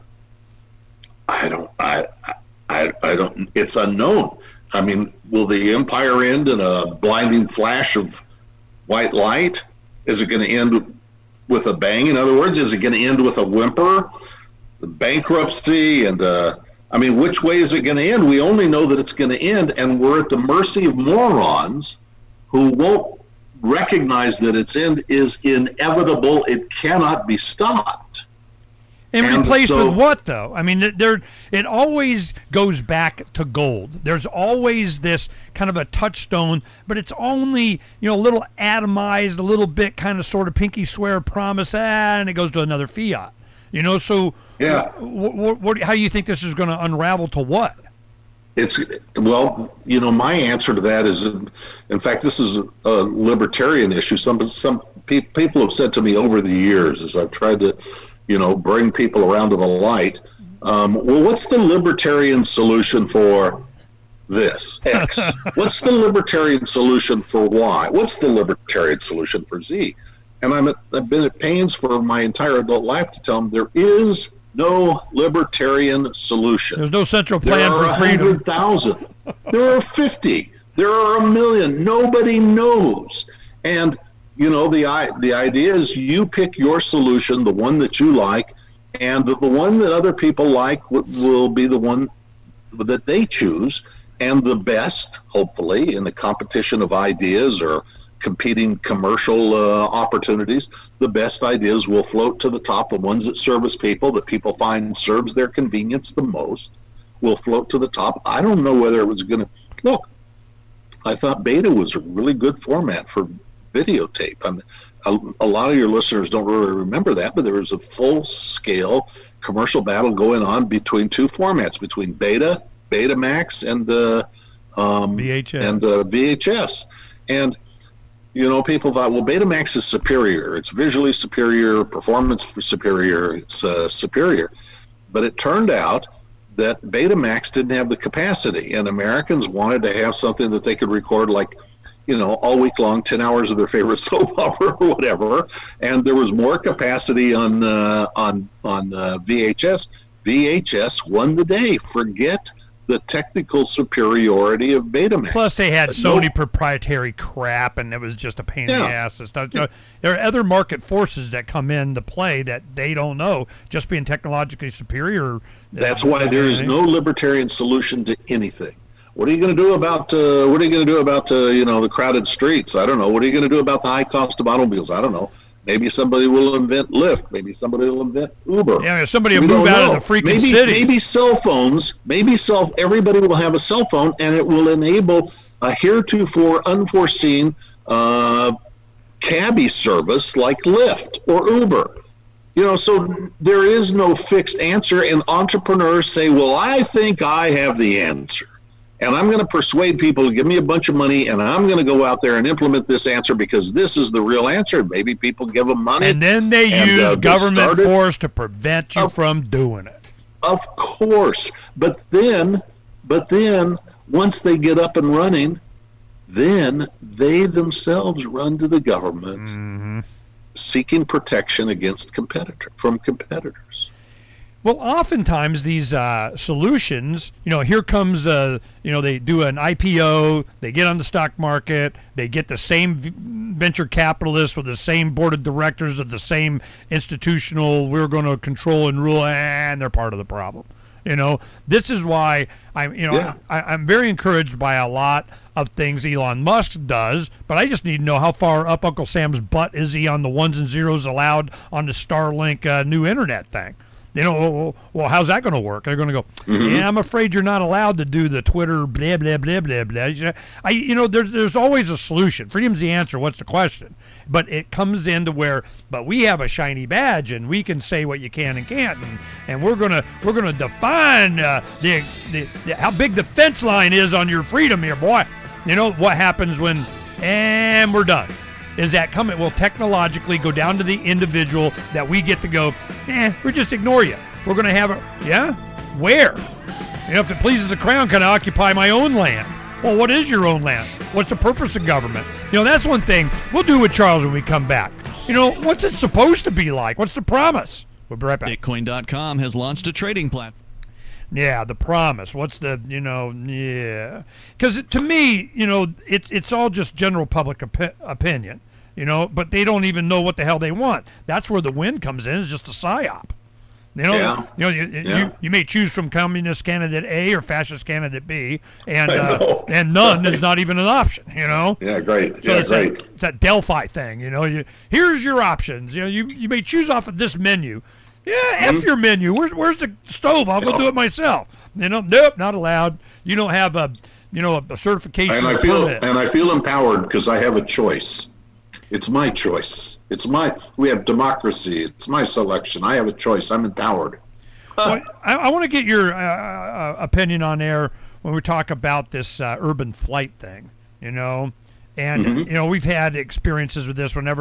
I don't, I, I, I don't, it's unknown. I mean, will the empire end in a blinding flash of white light? Is it going to end with a bang? In other words, is it going to end with a whimper? The bankruptcy, and uh, I mean, which way is it going to end? We only know that it's going to end, and we're at the mercy of morons who won't recognize that its end is inevitable. It cannot be stopped. And, And replaced so- with what, though? I mean, there it always goes back to gold. There's always this kind of a touchstone, but it's only, you know, a little atomized, a little bit kind of sort of pinky swear promise, ah, and it goes to another fiat. You know, so Yeah. What, what, what, how do you think this is going to unravel to what? It's, well, you know, my answer to that is, in fact, this is a libertarian issue. Some some pe- people have said to me over the years, as I've tried to, you know, bring people around to the light. Um, well, what's the libertarian solution for this? X. What's the libertarian solution for Y? What's the libertarian solution for Z? And I'm at, I've been at pains for my entire adult life to tell them there is no libertarian solution. There's no central plan there are for freedom. one hundred thousand. There are fifty. There are a million. Nobody knows. And, you know, the the idea is you pick your solution, the one that you like, and the, the one that other people like will, will be the one that they choose. And the best, hopefully, in the competition of ideas or competing commercial uh, opportunities, the best ideas will float to the top. The ones that service people, that people find serves their convenience the most, will float to the top. I don't know whether it was going to... Look, I thought beta was a really good format for videotape. I mean, a, a lot of your listeners don't really remember that, but there was a full-scale commercial battle going on between two formats, between beta, Betamax, and uh, um, V H S. and uh, V H S. And, you know, people thought, well, Betamax is superior. It's visually superior, performance superior, it's uh, superior. But it turned out that Betamax didn't have the capacity, and Americans wanted to have something that they could record, like, you know, all week long, ten hours of their favorite soap opera or whatever. And there was more capacity on uh, on on uh, V H S. V H S won the day. Forget the technical superiority of Betamax. Plus, they had But Sony no- proprietary crap, and it was just a pain in Yeah. the ass and stuff. So there are other market forces that come into play that they don't know. Just being technologically superior. That's why there is no libertarian solution to anything. What are you going to do about uh, what are you going to do about uh, you know, the crowded streets? I don't know. What are you going to do about the high cost of automobiles? I don't know. Maybe somebody will invent Lyft. Maybe somebody will invent Uber. Yeah, somebody will We move don't out know. of the freaking maybe, city. Maybe cell phones. Maybe cell. Everybody will have a cell phone, and it will enable a heretofore unforeseen uh, cabbie service like Lyft or Uber. You know, so there is no fixed answer, and entrepreneurs say, well, I think I have the answer. And I'm going to persuade people to give me a bunch of money, and I'm going to go out there and implement this answer because this is the real answer. Maybe people give them money. And then they and, use uh, they government started- force to prevent you Of- from doing it. Of course. But then, but then, once they get up and running, then they themselves run to the government Mm-hmm. seeking protection against competitor from competitors. Well, oftentimes these uh, solutions, you know, here comes, uh, you know, they do an I P O, they get on the stock market, they get the same v- venture capitalists with the same board of directors of the same institutional, we're going to control and rule, and they're part of the problem. You know, this is why I'm, you know, Yeah. I, I'm very encouraged by a lot of things Elon Musk does, but I just need to know how far up Uncle Sam's butt is he on the ones and zeros allowed on the Starlink uh, new internet thing. You know, well, well how's that going to work? They're going to go, Mhm. yeah, I'm afraid you're not allowed to do the Twitter blah, blah, blah, blah, blah. I, you know, there's, there's always a solution. Freedom's the answer. What's the question? But it comes into where, but we have a shiny badge and we can say what you can and can't. And, and we're going to we're gonna define uh, the, the, the how big the fence line is on your freedom here, boy. You know, what happens when, and we're done. Is that coming? Will technologically go down to the individual that we get to go, eh, we just ignore you. We're going to have a, yeah? Where? You know, if it pleases the crown, can I occupy my own land? Well, what is your own land? What's the purpose of government? You know, that's one thing we'll do with Charles when we come back. You know, what's it supposed to be like? What's the promise? We'll be right back. Bitcoin dot com has launched a trading platform. Yeah, the promise. What's the, you know, yeah. Because to me, you know, it's it's all just general public opi- opinion, you know, but they don't even know what the hell they want. That's where the win comes in, is just a psyop. You know, Yeah. you, know you, Yeah. you, you may choose from communist candidate A or fascist candidate B, and I uh, know. and none is not even an option, you know? Yeah, great. So Yeah, it's great. That, it's that Delphi thing, you know. You here's your options. You know, you, you may choose off of this menu. Yeah, Mm-hmm. F your menu. Where's where's the stove? I'll go do it myself. You know, nope, not allowed. You don't have a, you know, a, a certification. And I or feel permit. and I feel empowered because I have a choice. It's my choice. It's my. We have democracy. It's my selection. I have a choice. I'm empowered. Well, I, I want to get your uh, uh, opinion on air when we talk about this uh, urban flight thing, you know. And, Mhm. you know, we've had experiences with this whenever,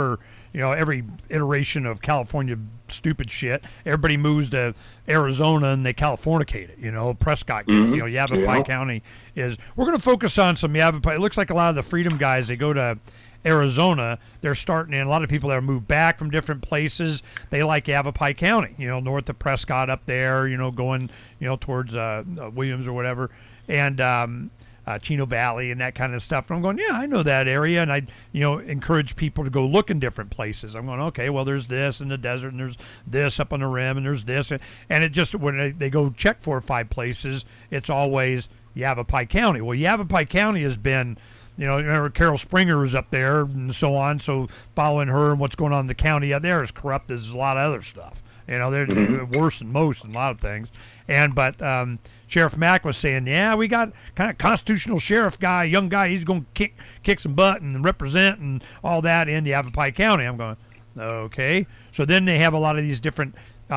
you know, every iteration of California stupid shit. Everybody moves to Arizona and they Californicate it. You know, Prescott, gets, Mm-hmm. you know, Yavapai Yeah. County is. We're going to focus on some Yavapai. It looks like a lot of the Freedom guys, they go to Arizona. They're starting in. A lot of people that are moved back from different places, they like Yavapai County. You know, north of Prescott up there. You know, going you know towards uh, uh, Williams or whatever, and. Um, Uh, Chino Valley and that kind of stuff. And I'm going, yeah, I know that area, and I, you know, encourage people to go look in different places. I'm going, okay, well, there's this in the desert, and there's this up on the rim, and there's this, and it just when they, they go check four or five places, it's always Yavapai County. Well, Yavapai County has been, you know, remember Carol Springer was up there and so on. So following her and what's going on in the county out there is corrupt as a lot of other stuff. You know, they're Mm-hmm. worse than most in a lot of things. And but um, Sheriff Mack was saying, yeah, we got kind of constitutional sheriff guy, young guy. He's going to kick kick some butt and represent and all that in Yavapai County. I'm going, okay. So then they have a lot of these different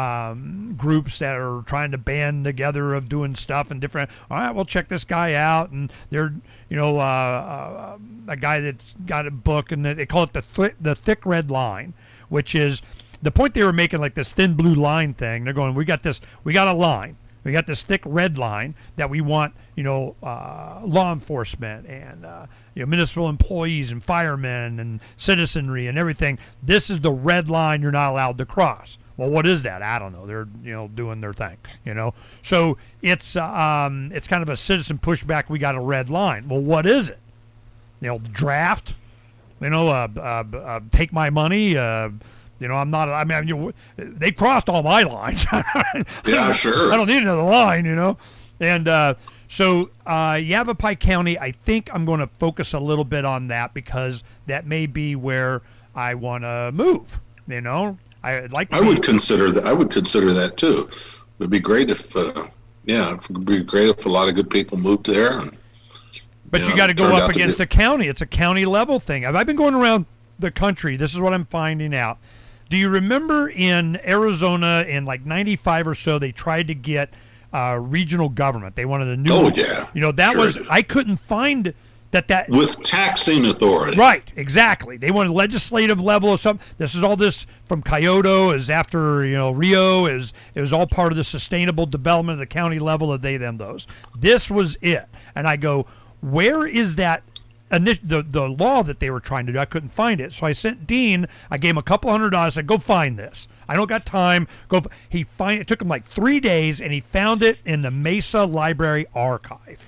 um, groups that are trying to band together of doing stuff and different. All right, well, check this guy out. And they're, you know, uh, uh, a guy that's got a book, and they call it the th- the thick red line, which is the point they were making, like this thin blue line thing. They're going, we got this, we got a line. We got this thick red line that we want, you know, uh, law enforcement and, uh, you know, municipal employees and firemen and citizenry and everything. This is the red line you're not allowed to cross. Well, what is that? I don't know. They're, you know, doing their thing, you know. So it's uh, um, it's kind of a citizen pushback. We got a red line. Well, what is it? You know, draft, you know, uh, uh, uh, take my money, uh, You know, I'm not. I mean, you, they crossed all my lines. Yeah, sure. I don't need another line, you know. And uh, so uh, Yavapai County, I think I'm going to focus a little bit on that because that may be where I want to move. You know, I'd like. To I be, would consider that. I would consider that too. It'd be great if, uh, yeah, it would be great if a lot of good people moved there. And, but you, know, you got to go turned up out to against be- the county. It's a county level thing. I've, I've been going around the country. This is what I'm finding out. Do you remember in Arizona in like ninety-five or so, they tried to get uh, regional government. They wanted a new. Oh, yeah. You know, that Sure was, did. I couldn't find that that. With taxing authority. Right, exactly. They wanted legislative level or something. This is all this from Kyoto, is after, you know, Rio, is it was all part of the sustainable development of the county level of they, them, those. This was it. And I go, where is that? The, the law that they were trying to do, I couldn't find it. So I sent Dean, I gave him a couple hundred dollars, I said, go find this. I don't got time. Go. f-" He find It took him like three days, and he found it in the Mesa Library Archive.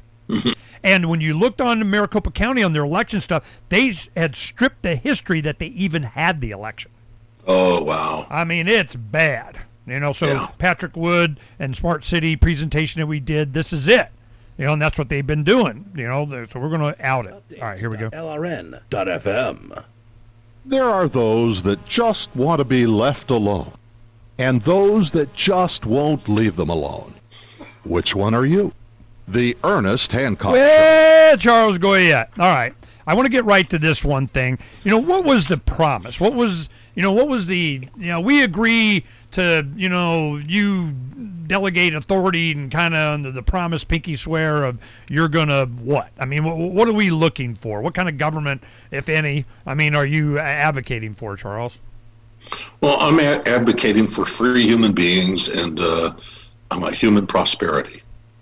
And when you looked on Maricopa County on their election stuff, they had stripped the history that they even had the election. Oh, wow. I mean, it's bad. You know, so Yeah. Patrick Wood and Smart City presentation that we did, this is it. You know, and that's what they've been doing, you know, so we're going to out it. All right, here we go. L R N dot F M. There are those that just want to be left alone, and those that just won't leave them alone. Which one are you? The Ernest Hancock Show. Well, Charles Goyette. All right. I want to get right to this one thing. You know, what was the promise? What was, you know, what was the, you know, we agree to, you know, you delegate authority and kind of under the promise pinky swear of you're going to what? I mean, what, what are we looking for? What kind of government, if any, I mean, are you advocating for, Charles? Well, I'm a- advocating for free human beings and uh, I'm a human prosperity.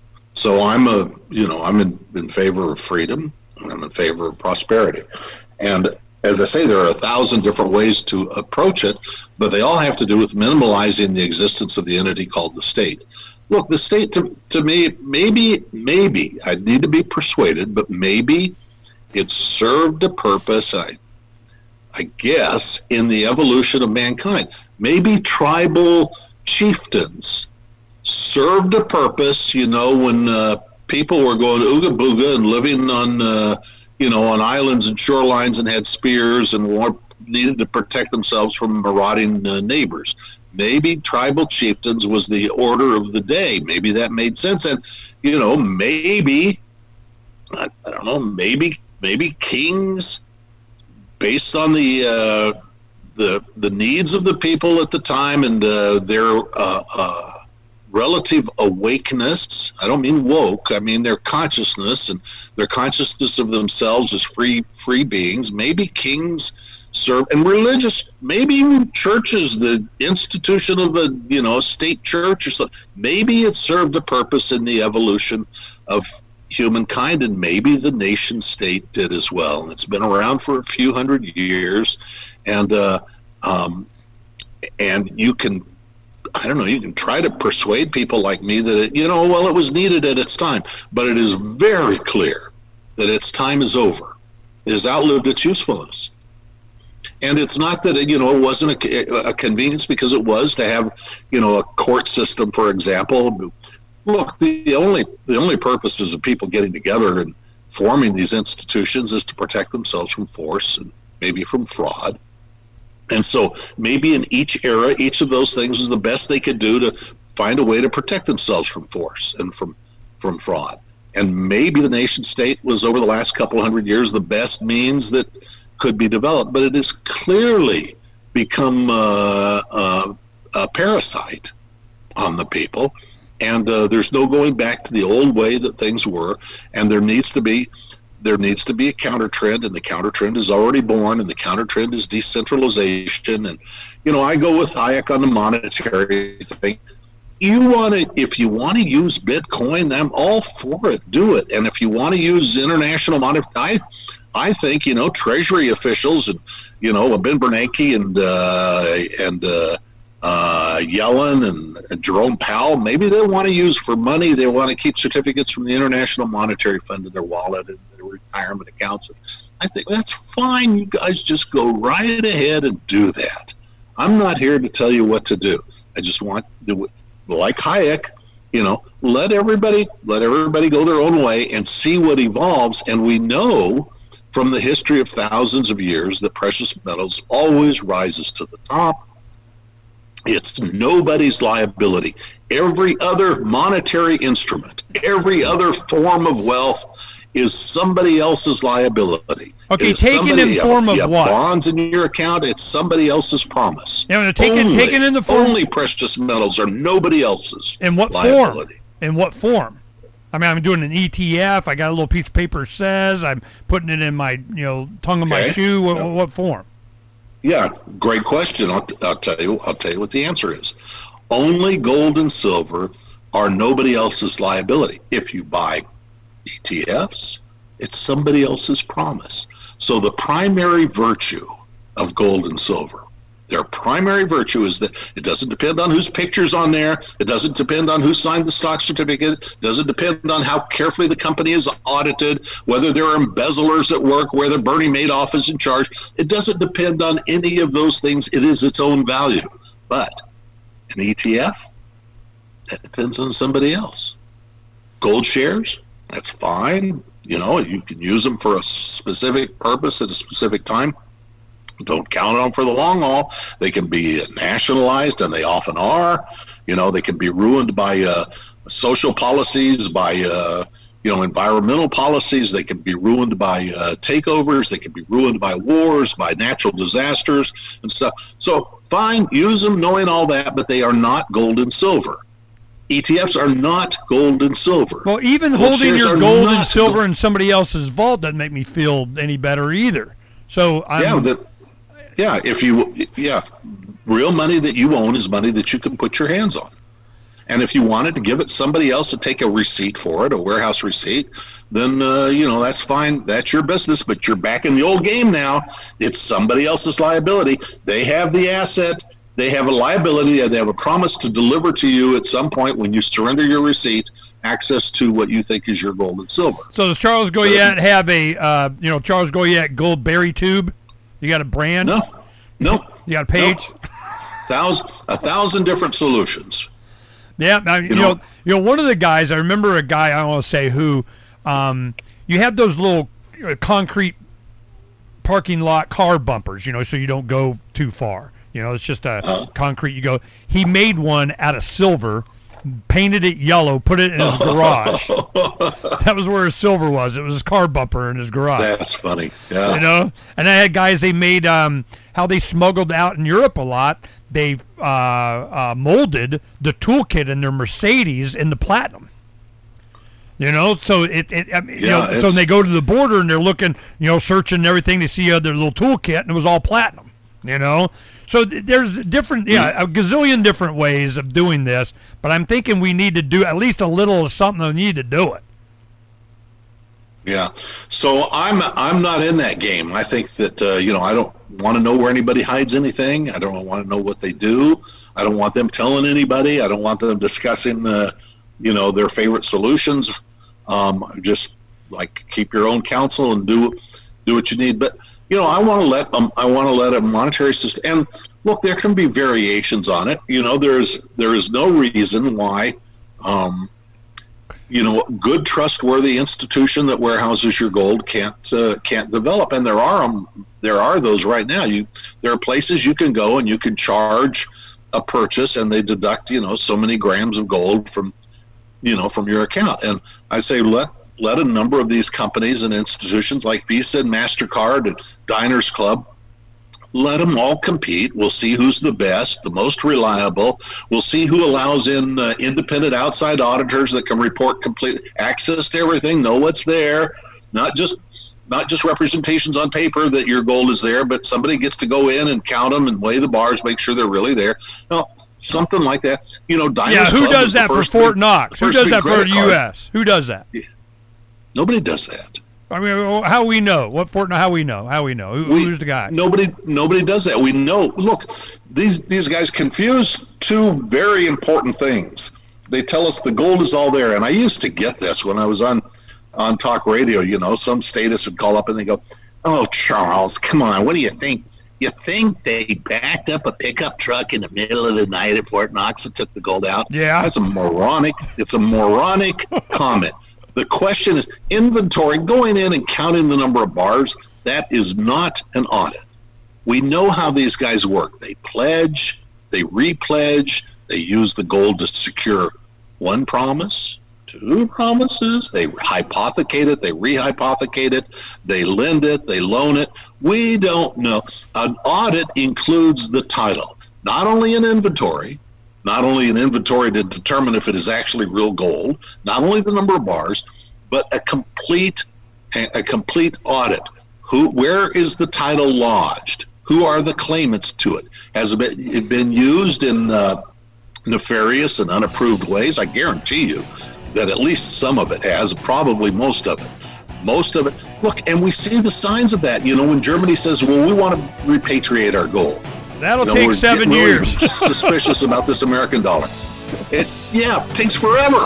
So I'm a, you know, I'm in, in favor of freedom and I'm in favor of prosperity. And as I say, there are a thousand different ways to approach it, but they all have to do with minimalizing the existence of the entity called the state. Look, the state, to, to me, maybe, maybe, I need to be persuaded, but maybe it served a purpose, I, I guess, in the evolution of mankind. Maybe tribal chieftains served a purpose, you know, when uh, people were going ooga booga and living on, uh, you know, on islands and shorelines and had spears and war- needed to protect themselves from marauding uh, neighbors. Maybe tribal chieftains was the order of the day. Maybe that made sense. And, you know, maybe, I, I don't know, maybe maybe kings, based on the uh, the the needs of the people at the time and uh, their uh, uh, relative awakeness. I don't mean woke. I mean their consciousness and their consciousness of themselves as free free beings. Maybe kings serve, and religious, maybe even churches, the institution of a, you know, state church or something, maybe it served a purpose in the evolution of humankind, and maybe the nation state did as well. It's been around for a few hundred years, and uh, um, and you can, I don't know, you can try to persuade people like me that, it, you know, well, it was needed at its time, but it is very clear that its time is over. It has outlived its usefulness. And it's not that, it, you know, it wasn't a, a convenience, because it was to have, you know, a court system, for example. Look, the only the only purposes of people getting together and forming these institutions is to protect themselves from force and maybe from fraud. And so maybe in each era, each of those things was the best they could do to find a way to protect themselves from force and from from fraud. And maybe the nation state was, over the last couple hundred years, the best means that could be developed. But it has clearly become uh, uh, a parasite on the people. And uh, there's no going back to the old way that things were. And there needs to be there needs to be a counter trend, and the counter trend is already born, and the counter trend is decentralization. And, you know, I go with Hayek on the monetary thing. You want to, if you want to use Bitcoin, I'm all for it. Do it. And if you want to use international monetary, I, I think, you know, Treasury officials and, you know, Ben Bernanke and uh, and uh, uh, Yellen and, and Jerome Powell, maybe they want to use for money. They want to keep certificates from the International Monetary Fund in their wallet and their retirement accounts. I think that's fine. You guys just go right ahead and do that. I'm not here to tell you what to do. I just want the, like Hayek, you know, let everybody let everybody go their own way and see what evolves. And we know from the history of thousands of years that precious metals always rises to the top. It's nobody's liability. Every other monetary instrument, every other form of wealth is somebody else's liability. Okay, taken in form of what? Bonds in your account, it's somebody else's promise. Yeah, taken, only, taken in the form. Only precious metals are nobody else's In what liability. form? In what form? I mean, I'm doing an E T F. I got a little piece of paper that says I'm putting it in my, you know, tongue of Okay. my shoe. What, what form? Yeah, great question. I'll, I'll tell you. I'll tell you what the answer is. Only gold and silver are nobody else's liability. If you buy E T Fs, it's somebody else's promise. So the primary virtue of gold and silver, their primary virtue is that it doesn't depend on whose picture's on there. It doesn't depend on who signed the stock certificate. It doesn't depend on how carefully the company is audited, whether there are embezzlers at work, whether Bernie Madoff is in charge. It doesn't depend on any of those things. It is its own value. But an E T F, that depends on somebody else. Gold shares, that's fine. You know, you can use them for a specific purpose at a specific time. Don't count on them for the long haul. They can be nationalized, and they often are. You know, they can be ruined by uh, social policies, by uh, you know, environmental policies. They can be ruined by uh, takeovers. They can be ruined by wars, by natural disasters and stuff. So fine, use them knowing all that, but they are not gold and silver. E T Fs are not gold and silver. Well, even Gold holding shares your are gold and not silver gold- in somebody else's vault doesn't make me feel any better either. So I'm, yeah, that, yeah. If you, yeah, real money that you own is money that you can put your hands on. And if you wanted to give it somebody else to take a receipt for it, a warehouse receipt, then uh, you know, that's fine. That's your business. But you're back in the old game now. It's somebody else's liability. They have the asset. They have a liability. They have a promise to deliver to you at some point when you surrender your receipt access to what you think is your gold and silver. So does Charles Goyette have a, uh, you know, Charles Goyette gold berry tube? You got a brand? No, no. You got a page? No. Thousand, a thousand different solutions. Yeah, now, you, You know, know- you know, one of the guys, I remember a guy, I don't want to say who, um, you have those little uh, concrete parking lot car bumpers, you know, so you don't go too far. You know, it's just a Uh-huh. concrete, you go. He made one out of silver, painted it yellow, put it in his garage. That was where his silver was. It was his car bumper in his garage. That's funny. Yeah. You know, and I had guys, they made um, how they smuggled out in Europe a lot. They uh, uh, molded the toolkit in their Mercedes in the platinum. You know, so it, it I mean, you Yeah, know, so they go to the border and they're looking, you know, searching everything to see uh, their little toolkit, and it was all platinum. You know, so th- there's different, yeah, a gazillion different ways of doing this. But I'm thinking we need to do at least a little of something. We need to do it. Yeah. So I'm I'm not in that game. I think that uh, you know, I don't want to know where anybody hides anything. I don't want to know what they do. I don't want them telling anybody. I don't want them discussing, uh, you know, their favorite solutions. Um, just like keep your own counsel and do do what you need. But you know, I want to let um, I want to let a monetary system. And look, there can be variations on it. You know, there's there is no reason why. Um, you know, good, trustworthy institution that warehouses your gold can't uh, can't develop, and there are um, there are those right now. You there are places you can go and you can charge a purchase, and they deduct you know so many grams of gold from you know from your account. And I say let let a number of these companies and institutions like Visa and MasterCard and Diners Club, let them all compete. We'll see who's the best, the most reliable. We'll see who allows in uh, independent outside auditors that can report complete access to everything, know what's there, not just not just representations on paper that your gold is there, but somebody gets to go in and count them and weigh the bars, make sure they're really there. Now, something like that. You know, Diners yeah, who Club does that for Fort big, Knox? Who does that for the U S? Who does that? Yeah. Nobody does that. I mean, how we know? What Fort? How we know? How we know? Who, We- who's the guy? Nobody, nobody does that. We know. Look, these these guys confuse two very important things. They tell us the gold is all there, and I used to get this when I was on on talk radio. You know, some status would call up and they go, "Oh, Charles, come on, what do you think? You think they backed up a pickup truck in the middle of the night at Fort Knox and took the gold out?" Yeah, that's a moronic. It's a moronic comment. The question is inventory, going in and counting the number of bars. That is not an audit. We know how these guys work. They pledge, they repledge, they use the gold to secure one promise, two promises, they hypothecate it, they rehypothecate it, they lend it, they loan it. We don't know. An audit includes the title, not only an inventory, not only an inventory to determine if it is actually real gold, not only the number of bars, but a complete a complete audit. Who, where is the title lodged? Who are the claimants to it? Has it been, it been used in uh, nefarious and unapproved ways? I guarantee you that at least some of it has, probably most of it. Most of it. Look, and we see the signs of that. You know, when Germany says, well, we want to repatriate our gold. That'll You know, take we're seven getting really years. suspicious about this American dollar. It, yeah, it takes forever.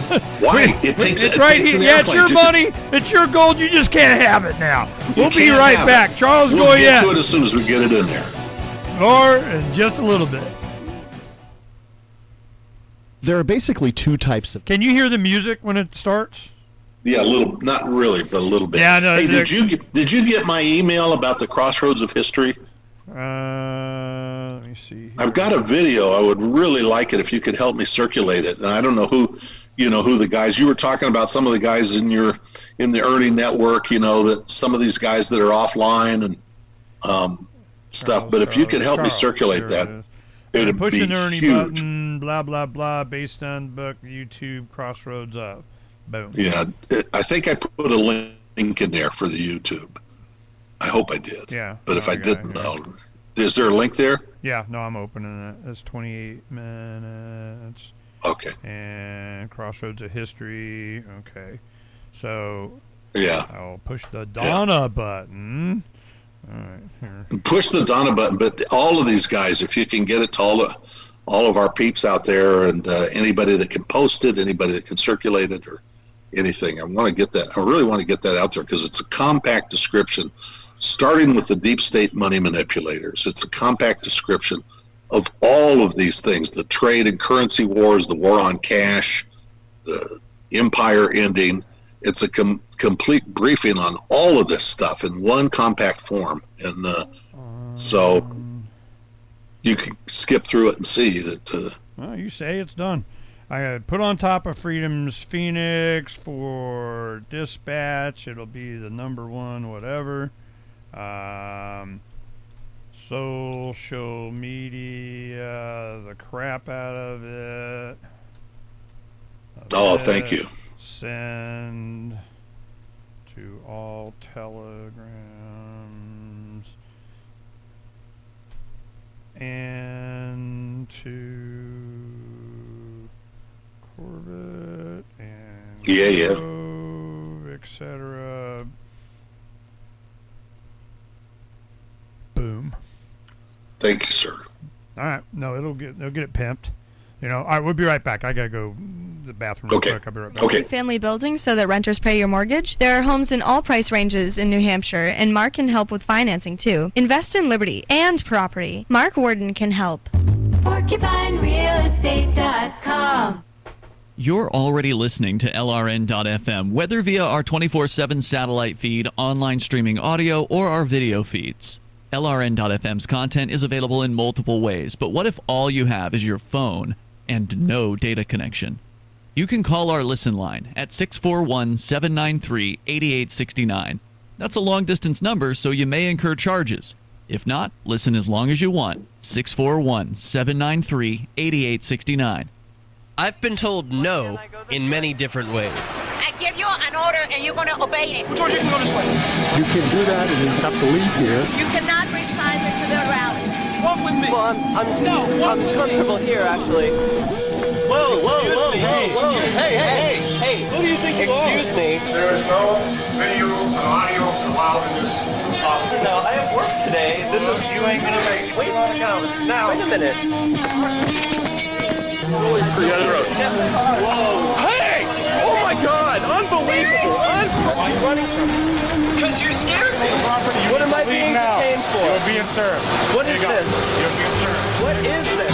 Why? It takes. It's it right takes here. an Yeah, it's airplane your to- money. It's your gold. You just can't have it now. You We'll be can't right have back. it. Charles We'll get to Goyette. it as soon as we get it in there. Or in just a little bit. There are basically two types of. Can you hear the music when it starts? Yeah, a little, not really, but a little bit. Yeah, no, Hey, they're- did you get, did you get my email about the crossroads of history? Uh, let me see. I've got a video. I would really like it if you could help me circulate it. And I don't know who, you know, who the guys you were talking about. Some of the guys in your in the Ernie network. You know that some of these guys that are offline and um, stuff. But if you could help me Charles, circulate there that, it is. it'd Push be an Ernie huge. button, blah, blah, blah, based on book, YouTube, Crossroads up. Boom. Yeah, it, I think I put a link in there for the YouTube. I hope I did. Yeah. But if no, I got didn't, it, no. Is there a link there? Yeah, no, I'm opening it. It's twenty-eight minutes. Okay. And Crossroads of History. Okay. So. Yeah. I'll push the Donna button. All right. Here. Push the Donna button, but all of these guys, if you can get it to all of, all of our peeps out there and uh, anybody that can post it, anybody that can circulate it or anything, I want to get that. I really want to get that out there because it's a compact description, starting with the deep state money manipulators. It's a compact description of all of these things, the trade and currency wars, the war on cash, the empire ending. It's a com- complete briefing on all of this stuff in one compact form. And uh, so you can skip through it and see that. Uh, Well, you say it's done. I uh, put on top of Freedom's Phoenix for dispatch. It'll be the number one, whatever. Um, social media, the crap out of it. oh, thank you. Send to all telegrams and to Corbett and yeah, yeah, et cetera. Boom. Thank you, sir. All right. No, it'll get they'll get it pimped. You know. All right. We'll be right back. I gotta go to the bathroom real okay. quick. I'll be right back. Okay. Family buildings so that renters pay your mortgage. There are homes in all price ranges in New Hampshire, and Mark can help with financing too. Invest in liberty and property. Mark Warden can help. Porcupine Real Estate dot com. You're already listening to L R N dot F M, whether via our twenty-four seven satellite feed, online streaming audio, or our video feeds. L R N dot F M's content is available in multiple ways, but what if all you have is your phone and no data connection? You can call our listen line at six four one, seven nine three, eight eight six nine. That's a long-distance number, so you may incur charges. If not, listen as long as you want. six four one, seven nine three, eight eight six nine. I've been told no in many different ways. I give you an order and you're going to obey it. George, you can go this way. You can do that and you have to leave here. You cannot bring Simon to the rally. Walk with me. Well, I'm, I'm, no, I'm comfortable here, actually. Whoa, whoa, whoa, whoa, whoa. Hey, hey, hey, hey. Who do you think you Excuse are? me. There is no video and audio allowed in this office. No, I have work today. This is... You ain't gonna make it. Wait, now. Wait a minute. Whoa. Hey! Oh my God! Unbelievable! Un- Why are you running from me? Because you're scared me. What am I being now. detained for? You're being served. What is this? You're being served. What is this?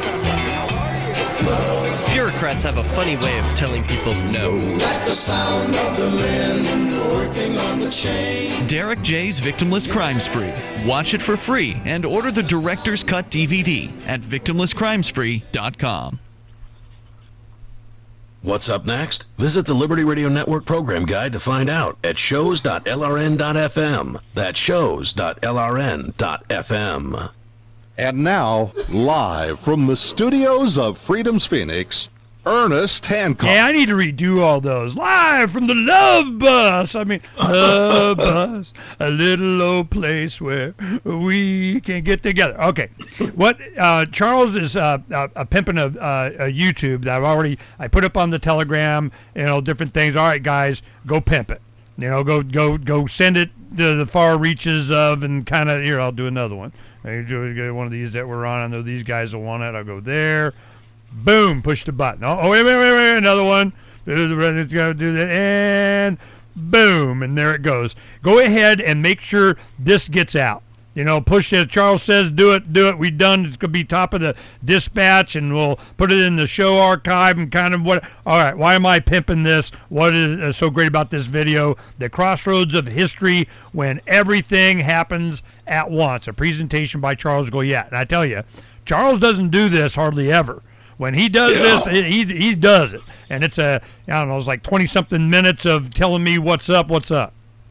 Bureaucrats have a funny way of telling people no. That's the sound of the men working on the chain. Derek J's Victimless Crime Spree. Watch it for free and order the Director's Cut D V D at victimless crime spree dot com. What's up next? Visit the Liberty Radio Network program guide to find out at shows dot L R N dot F M. That's shows dot L R N dot F M. And now, live from the studios of Freedom's Phoenix, Ernest Hancock. Yeah, I need to redo all those. Live from the Love Bus. I mean, Love Bus, a little old place where we can get together. Okay, what uh, Charles is uh, uh, uh, pimping a, uh, a YouTube that I've already I put up on the Telegram. You know, different things. All right, guys, go pimp it. You know, go go go send it to the far reaches of and kind of here. I'll do another one. I do one of these that we're on. I know these guys will want it. I'll go there. Boom, push the button. Oh, wait, wait, wait, wait, another one. It's got to do that. And boom, and there it goes. Go ahead and make sure this gets out. You know, push it. Charles says do it, do it. We done. It's going to be top of the dispatch, and we'll put it in the show archive and kind of what. All right, why am I pimping this? What is uh, so great about this video? The crossroads of history when everything happens at once. A presentation by Charles Goyette. And I tell you, Charles doesn't do this hardly ever. When he does Yeah. this, he he does it, and it's a I don't know, it's like twenty something minutes of telling me what's up, what's up.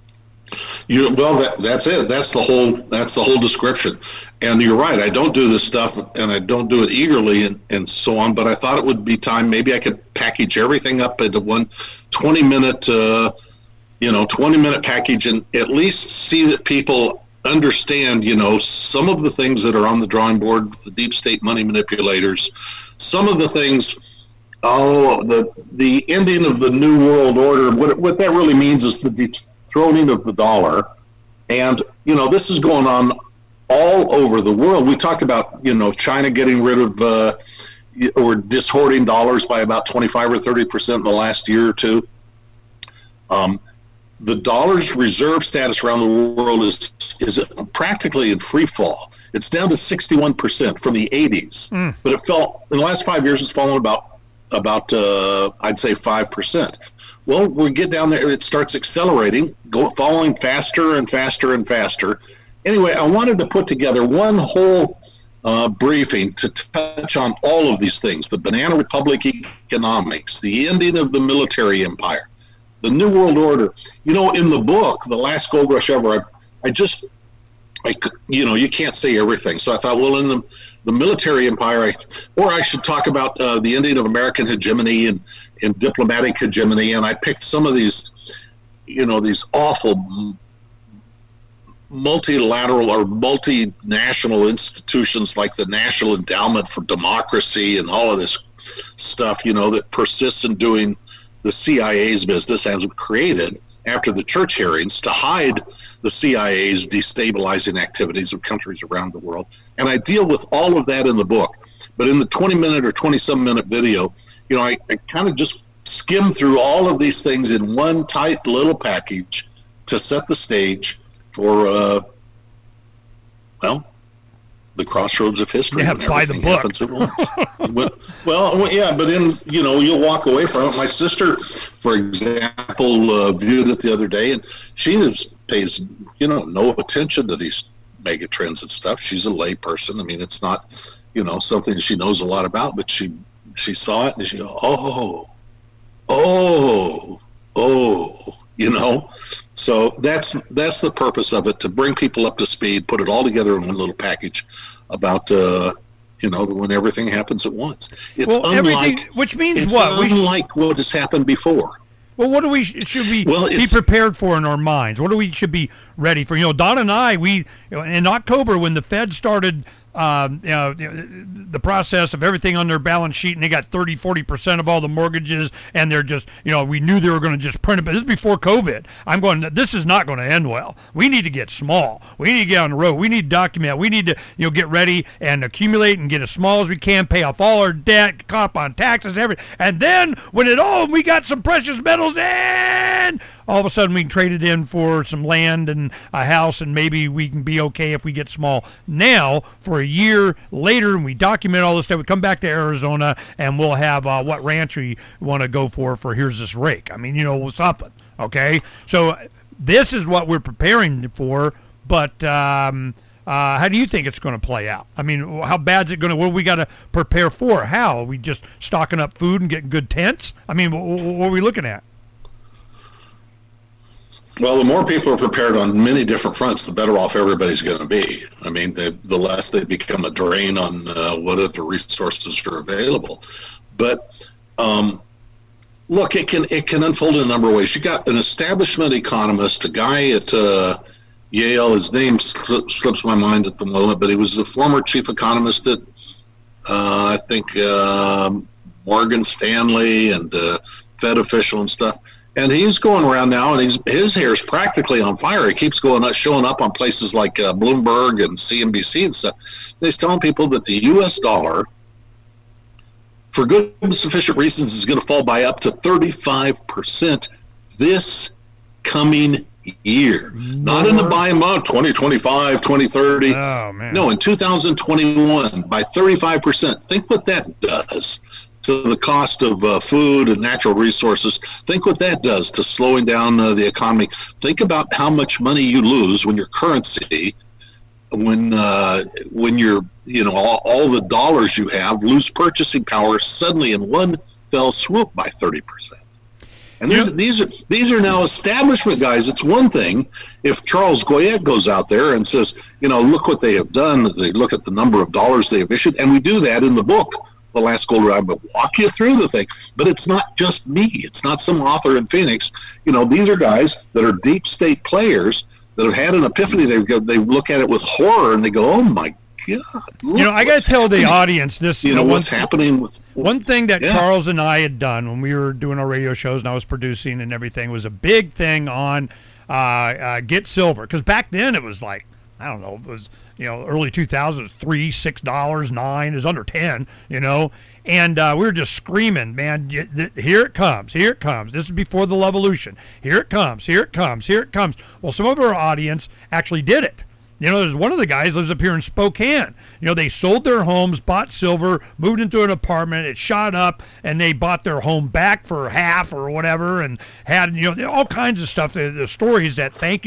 You well, that, that's it. That's the whole. That's the whole description. And you're right. I don't do this stuff, and I don't do it eagerly, and, and so on. But I thought it would be time. Maybe I could package everything up into one twenty minute, uh, you know, twenty minute package, and at least see that people understand. You know, some of the things that are on the drawing board, the deep state money manipulators, some of the things. Oh, the the ending of the New World Order. What what that really means is the dethroning of the dollar, and you know this is going on all over the world. We talked about you know China getting rid of uh, or dishoarding dollars by about twenty-five or thirty percent in the last year or two. Um, the dollar's reserve status around the world is is practically in free fall. It's down to sixty-one percent from the eighties, mm. but it fell in the last five years. It's fallen about about uh, I'd say five percent. Well, we get down there, it starts accelerating, go falling faster and faster and faster. Anyway, I wanted to put together one whole uh, briefing to touch on all of these things: the Banana Republic economics, the ending of the military empire, the New World Order. You know, in the book, The Last Gold Rush Ever, I, I just, I, you know, you can't say everything. So I thought, well, in the the military empire, I, or I should talk about uh, the ending of American hegemony and in diplomatic hegemony, and I picked some of these, you know, these awful multilateral or multinational institutions like the National Endowment for Democracy and all of this stuff, you know, that persists in doing the C I A's business, as created after the church hearings to hide the C I A's destabilizing activities of countries around the world. And I deal with all of that in the book. But in the twenty minute or twenty some minute video, you know, I, I kind of just skim through all of these things in one tight little package to set the stage for, uh, well, the crossroads of history. Yeah, buy the book. Happens at once. Well, yeah, but in, you know, you'll walk away from it. My sister, for example, uh, viewed it the other day, and she is, pays, you know, no attention to these mega trends and stuff. She's a lay person. I mean, it's not, you know, something she knows a lot about, but she she saw it and she go, oh, oh, oh, you know. So that's that's the purpose of it, to bring people up to speed, put it all together in one little package about, uh, you know, when everything happens at once. It's well, unlike, which means it's what? unlike what has happened before. Well, what do we should we well, be prepared for in our minds? What do we should be ready for? You know, Don and I, we you know, in October when the Fed started um, you know, the process of everything on their balance sheet, and they got thirty, forty percent of all the mortgages, and they're just, you know, we knew they were going to just print it, but this is before COVID. I'm going, this is not going to end well. We need to get small. We need to get on the road. We need to document. We need to, you know, get ready and accumulate and get as small as we can, pay off all our debt, cop on taxes, everything. And then when it all, we got some precious metals, and all of a sudden we can trade it in for some land and a house, and maybe we can be okay if we get small. Now, for a year later, and we document all this stuff, we come back to Arizona, and we'll have uh, what ranch we want to go for, for here's this rake. I mean, you know, something, okay? So this is what we're preparing for, but um, uh, how do you think it's going to play out? I mean, how bad is it going to, what do we got to prepare for? How? Are we just stocking up food and getting good tents? I mean, what, what are we looking at? Well, the more people are prepared on many different fronts, the better off everybody's going to be. I mean, the, the less they become a drain on uh, what other resources are available. But um, look, it can it can unfold in a number of ways. You got an establishment economist, a guy at uh, Yale. His name sli- slips my mind at the moment, but he was the former chief economist at uh, I think uh, Morgan Stanley and uh, Fed official and stuff. And he's going around now, and he's, his hair's practically on fire. He keeps going up, showing up on places like uh, Bloomberg and C N B C and stuff. And he's telling people that the U S dollar, for good and sufficient reasons, is going to fall by up to thirty-five percent this coming year. Not in the by month, twenty twenty-five, twenty thirty. Oh, man. No, in two thousand twenty-one, by thirty-five percent. Think what that does to the cost of uh, food and natural resources. Think what that does to slowing down uh, the economy. Think about how much money you lose when your currency, when uh, when you're, you know, all, all the dollars you have lose purchasing power suddenly in one fell swoop by thirty percent. And these, yep. these are these are now establishment guys. It's one thing if Charles Goyette goes out there and says, you know, look what they have done. They look at the number of dollars they have issued, and we do that in the book, The Last Gold Rush. But walk you through the thing. But it's not just me. It's not some author in Phoenix. You know, these are guys that are deep state players that have had an epiphany. They go, they look at it with horror and they go, oh my God. You know, I got to tell the audience this. You know, one, what's happening with one thing that yeah. Charles and I had done when we were doing our radio shows and I was producing and everything was a big thing on uh, uh, Get Silver, because back then it was like, I don't know, it was, you know, early two thousands, three, six dollars, nine, it was under ten, you know, and uh, we were just screaming, man, here it comes, here it comes. This is before the Levolution. Here it comes, here it comes, here it comes. Well, some of our audience actually did it. You know, there's one of the guys lives up here in Spokane. You know, they sold their homes, bought silver, moved into an apartment, it shot up, and they bought their home back for half or whatever, and had, you know, all kinds of stuff. The, the stories that thank you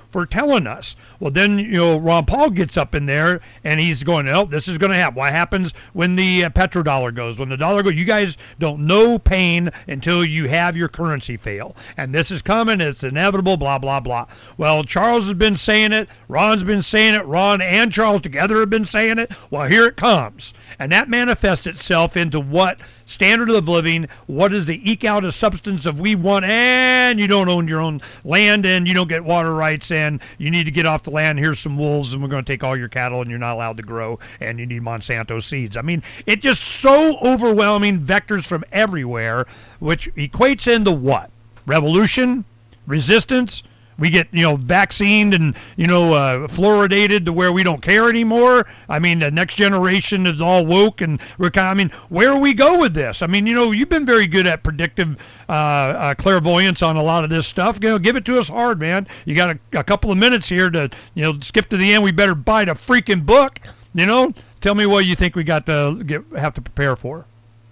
for telling us. Well, then, you know, Ron Paul gets up in there and he's going, oh, this is going to happen. What happens when the uh, petrodollar goes? When the dollar goes, you guys don't know pain until you have your currency fail. And this is coming. It's inevitable, blah, blah, blah. Well, Charles has been saying it. Ron's been saying it. Ron and Charles together have been saying it. Well, here it comes. And that manifests itself into what standard of living, what is the eke out of substance of we want, and you don't own your own land, and you don't get water rights, and you need to get off the land. Here's some wolves, and we're going to take all your cattle, and you're not allowed to grow, and you need Monsanto seeds. I mean, it just so overwhelming, vectors from everywhere, which equates into what? Revolution? Resistance? We get, you know, vaccinated and, you know, uh, fluoridated to where we don't care anymore. I mean, the next generation is all woke, and we're kind of, I mean, where do we go with this? I mean, you know, you've been very good at predictive uh, uh, clairvoyance on a lot of this stuff. You know, give it to us hard, man. You got a, a couple of minutes here to, you know, skip to the end. We better buy the freaking book. You know, tell me what you think we got to get have to prepare for.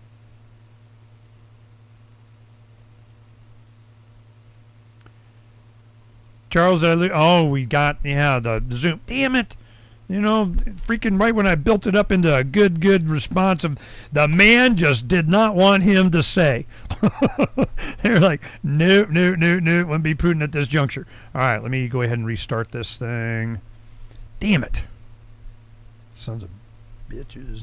Charles, oh, we got, yeah, the, the Zoom. Damn it. You know, freaking right when I built it up into a good, good response of the man just did not want him to say. They're like, no, no, no, no, wouldn't be prudent at this juncture. All right, let me go ahead and restart this thing. Damn it. Sons of bitches.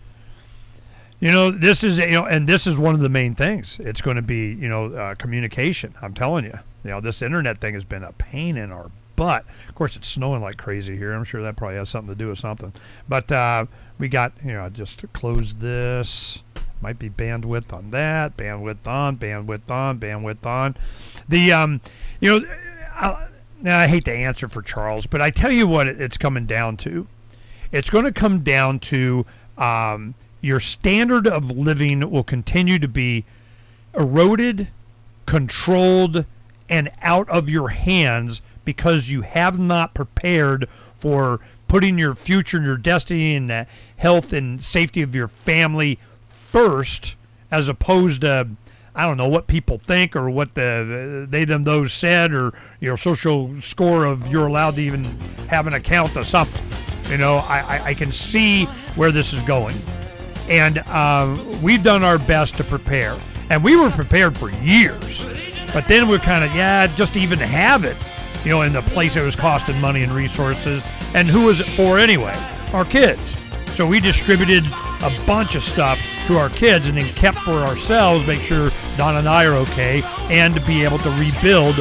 You know, this is, you know, and this is one of the main things. It's going to be, you know, uh, communication. I'm telling you. You know, this internet thing has been a pain in our butt. Of course, it's snowing like crazy here. I'm sure that probably has something to do with something. But uh, we got, you know, just to close this. Might be bandwidth on that, bandwidth on, bandwidth on, bandwidth on. The, um, you know, I, now I hate to answer for Charles, but I tell you what it, it's coming down to. It's going to come down to um, your standard of living will continue to be eroded, controlled, and out of your hands because you have not prepared for putting your future and your destiny and the health and safety of your family first, as opposed to, I don't know, what people think or what the they them those said, or your social score of you're allowed to even have an account or something. You know, I, I, I can see where this is going. And uh, we've done our best to prepare. And we were prepared for years. But then we're kind of, yeah, just to even have it, you know, in the place it was costing money and resources. And who was it for anyway? Our kids. So we distributed a bunch of stuff to our kids and then kept for ourselves, make sure Don and I are okay, and to be able to rebuild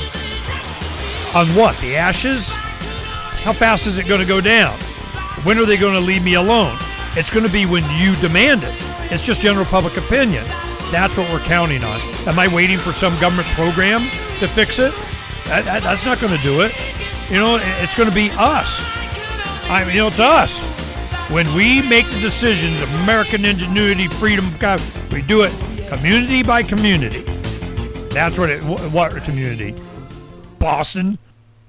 on what? The ashes? How fast is it going to go down? When are they going to leave me alone? It's going to be when you demand it. It's just general public opinion. That's what we're counting on. Am I waiting for some government program to fix it? That, that, that's not going to do it. You know, it's going to be us. I mean, you know, it's us. When we make the decisions, American ingenuity, freedom, God, we do it community by community. That's what it, what community? Boston?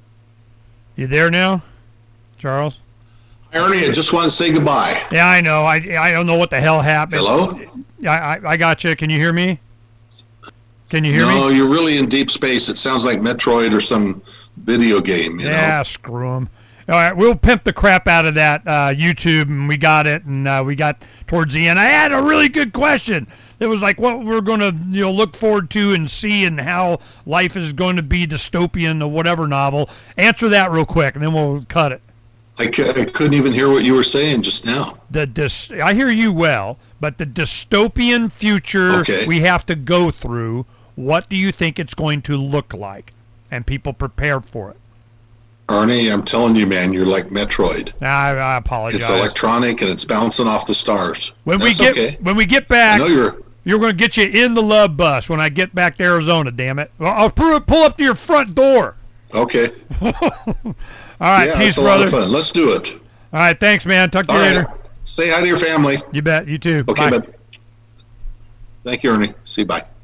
You there now, Charles? Ernie, I just want to say goodbye. Yeah, I know. I I don't know what the hell happened. Hello? I, I, I got you. Can you hear me? Can you hear no, me? No, you're really in deep space. It sounds like Metroid or some video game, you yeah, know? screw them. All right, we'll pimp the crap out of that uh, YouTube, and we got it, and uh, we got towards the end. I had a really good question. It was like what we're going to, you know, look forward to and see, and how life is going to be dystopian or whatever novel. Answer that real quick, and then we'll cut it. I, c- I couldn't even hear what you were saying just now. The dys- I hear you well, but the dystopian future okay. we have to go through, what do you think it's going to look like? And people prepare for it. Ernie, I'm telling you, man, you're like Metroid. I, I apologize. It's electronic and it's bouncing off the stars. When That's we get okay. when we get back, I know you're you're going to get you in the love bus when I get back to Arizona. Damn it! Well, I'll pull, pull up to your front door. Okay. All right, yeah, peace, it's a brother. lot of fun. Let's do it. All right, thanks, man. Talk to All you right. later. Say hi to your family. You bet. You too. Okay, Bye. bud. Thank you, Ernie. See you. Bye.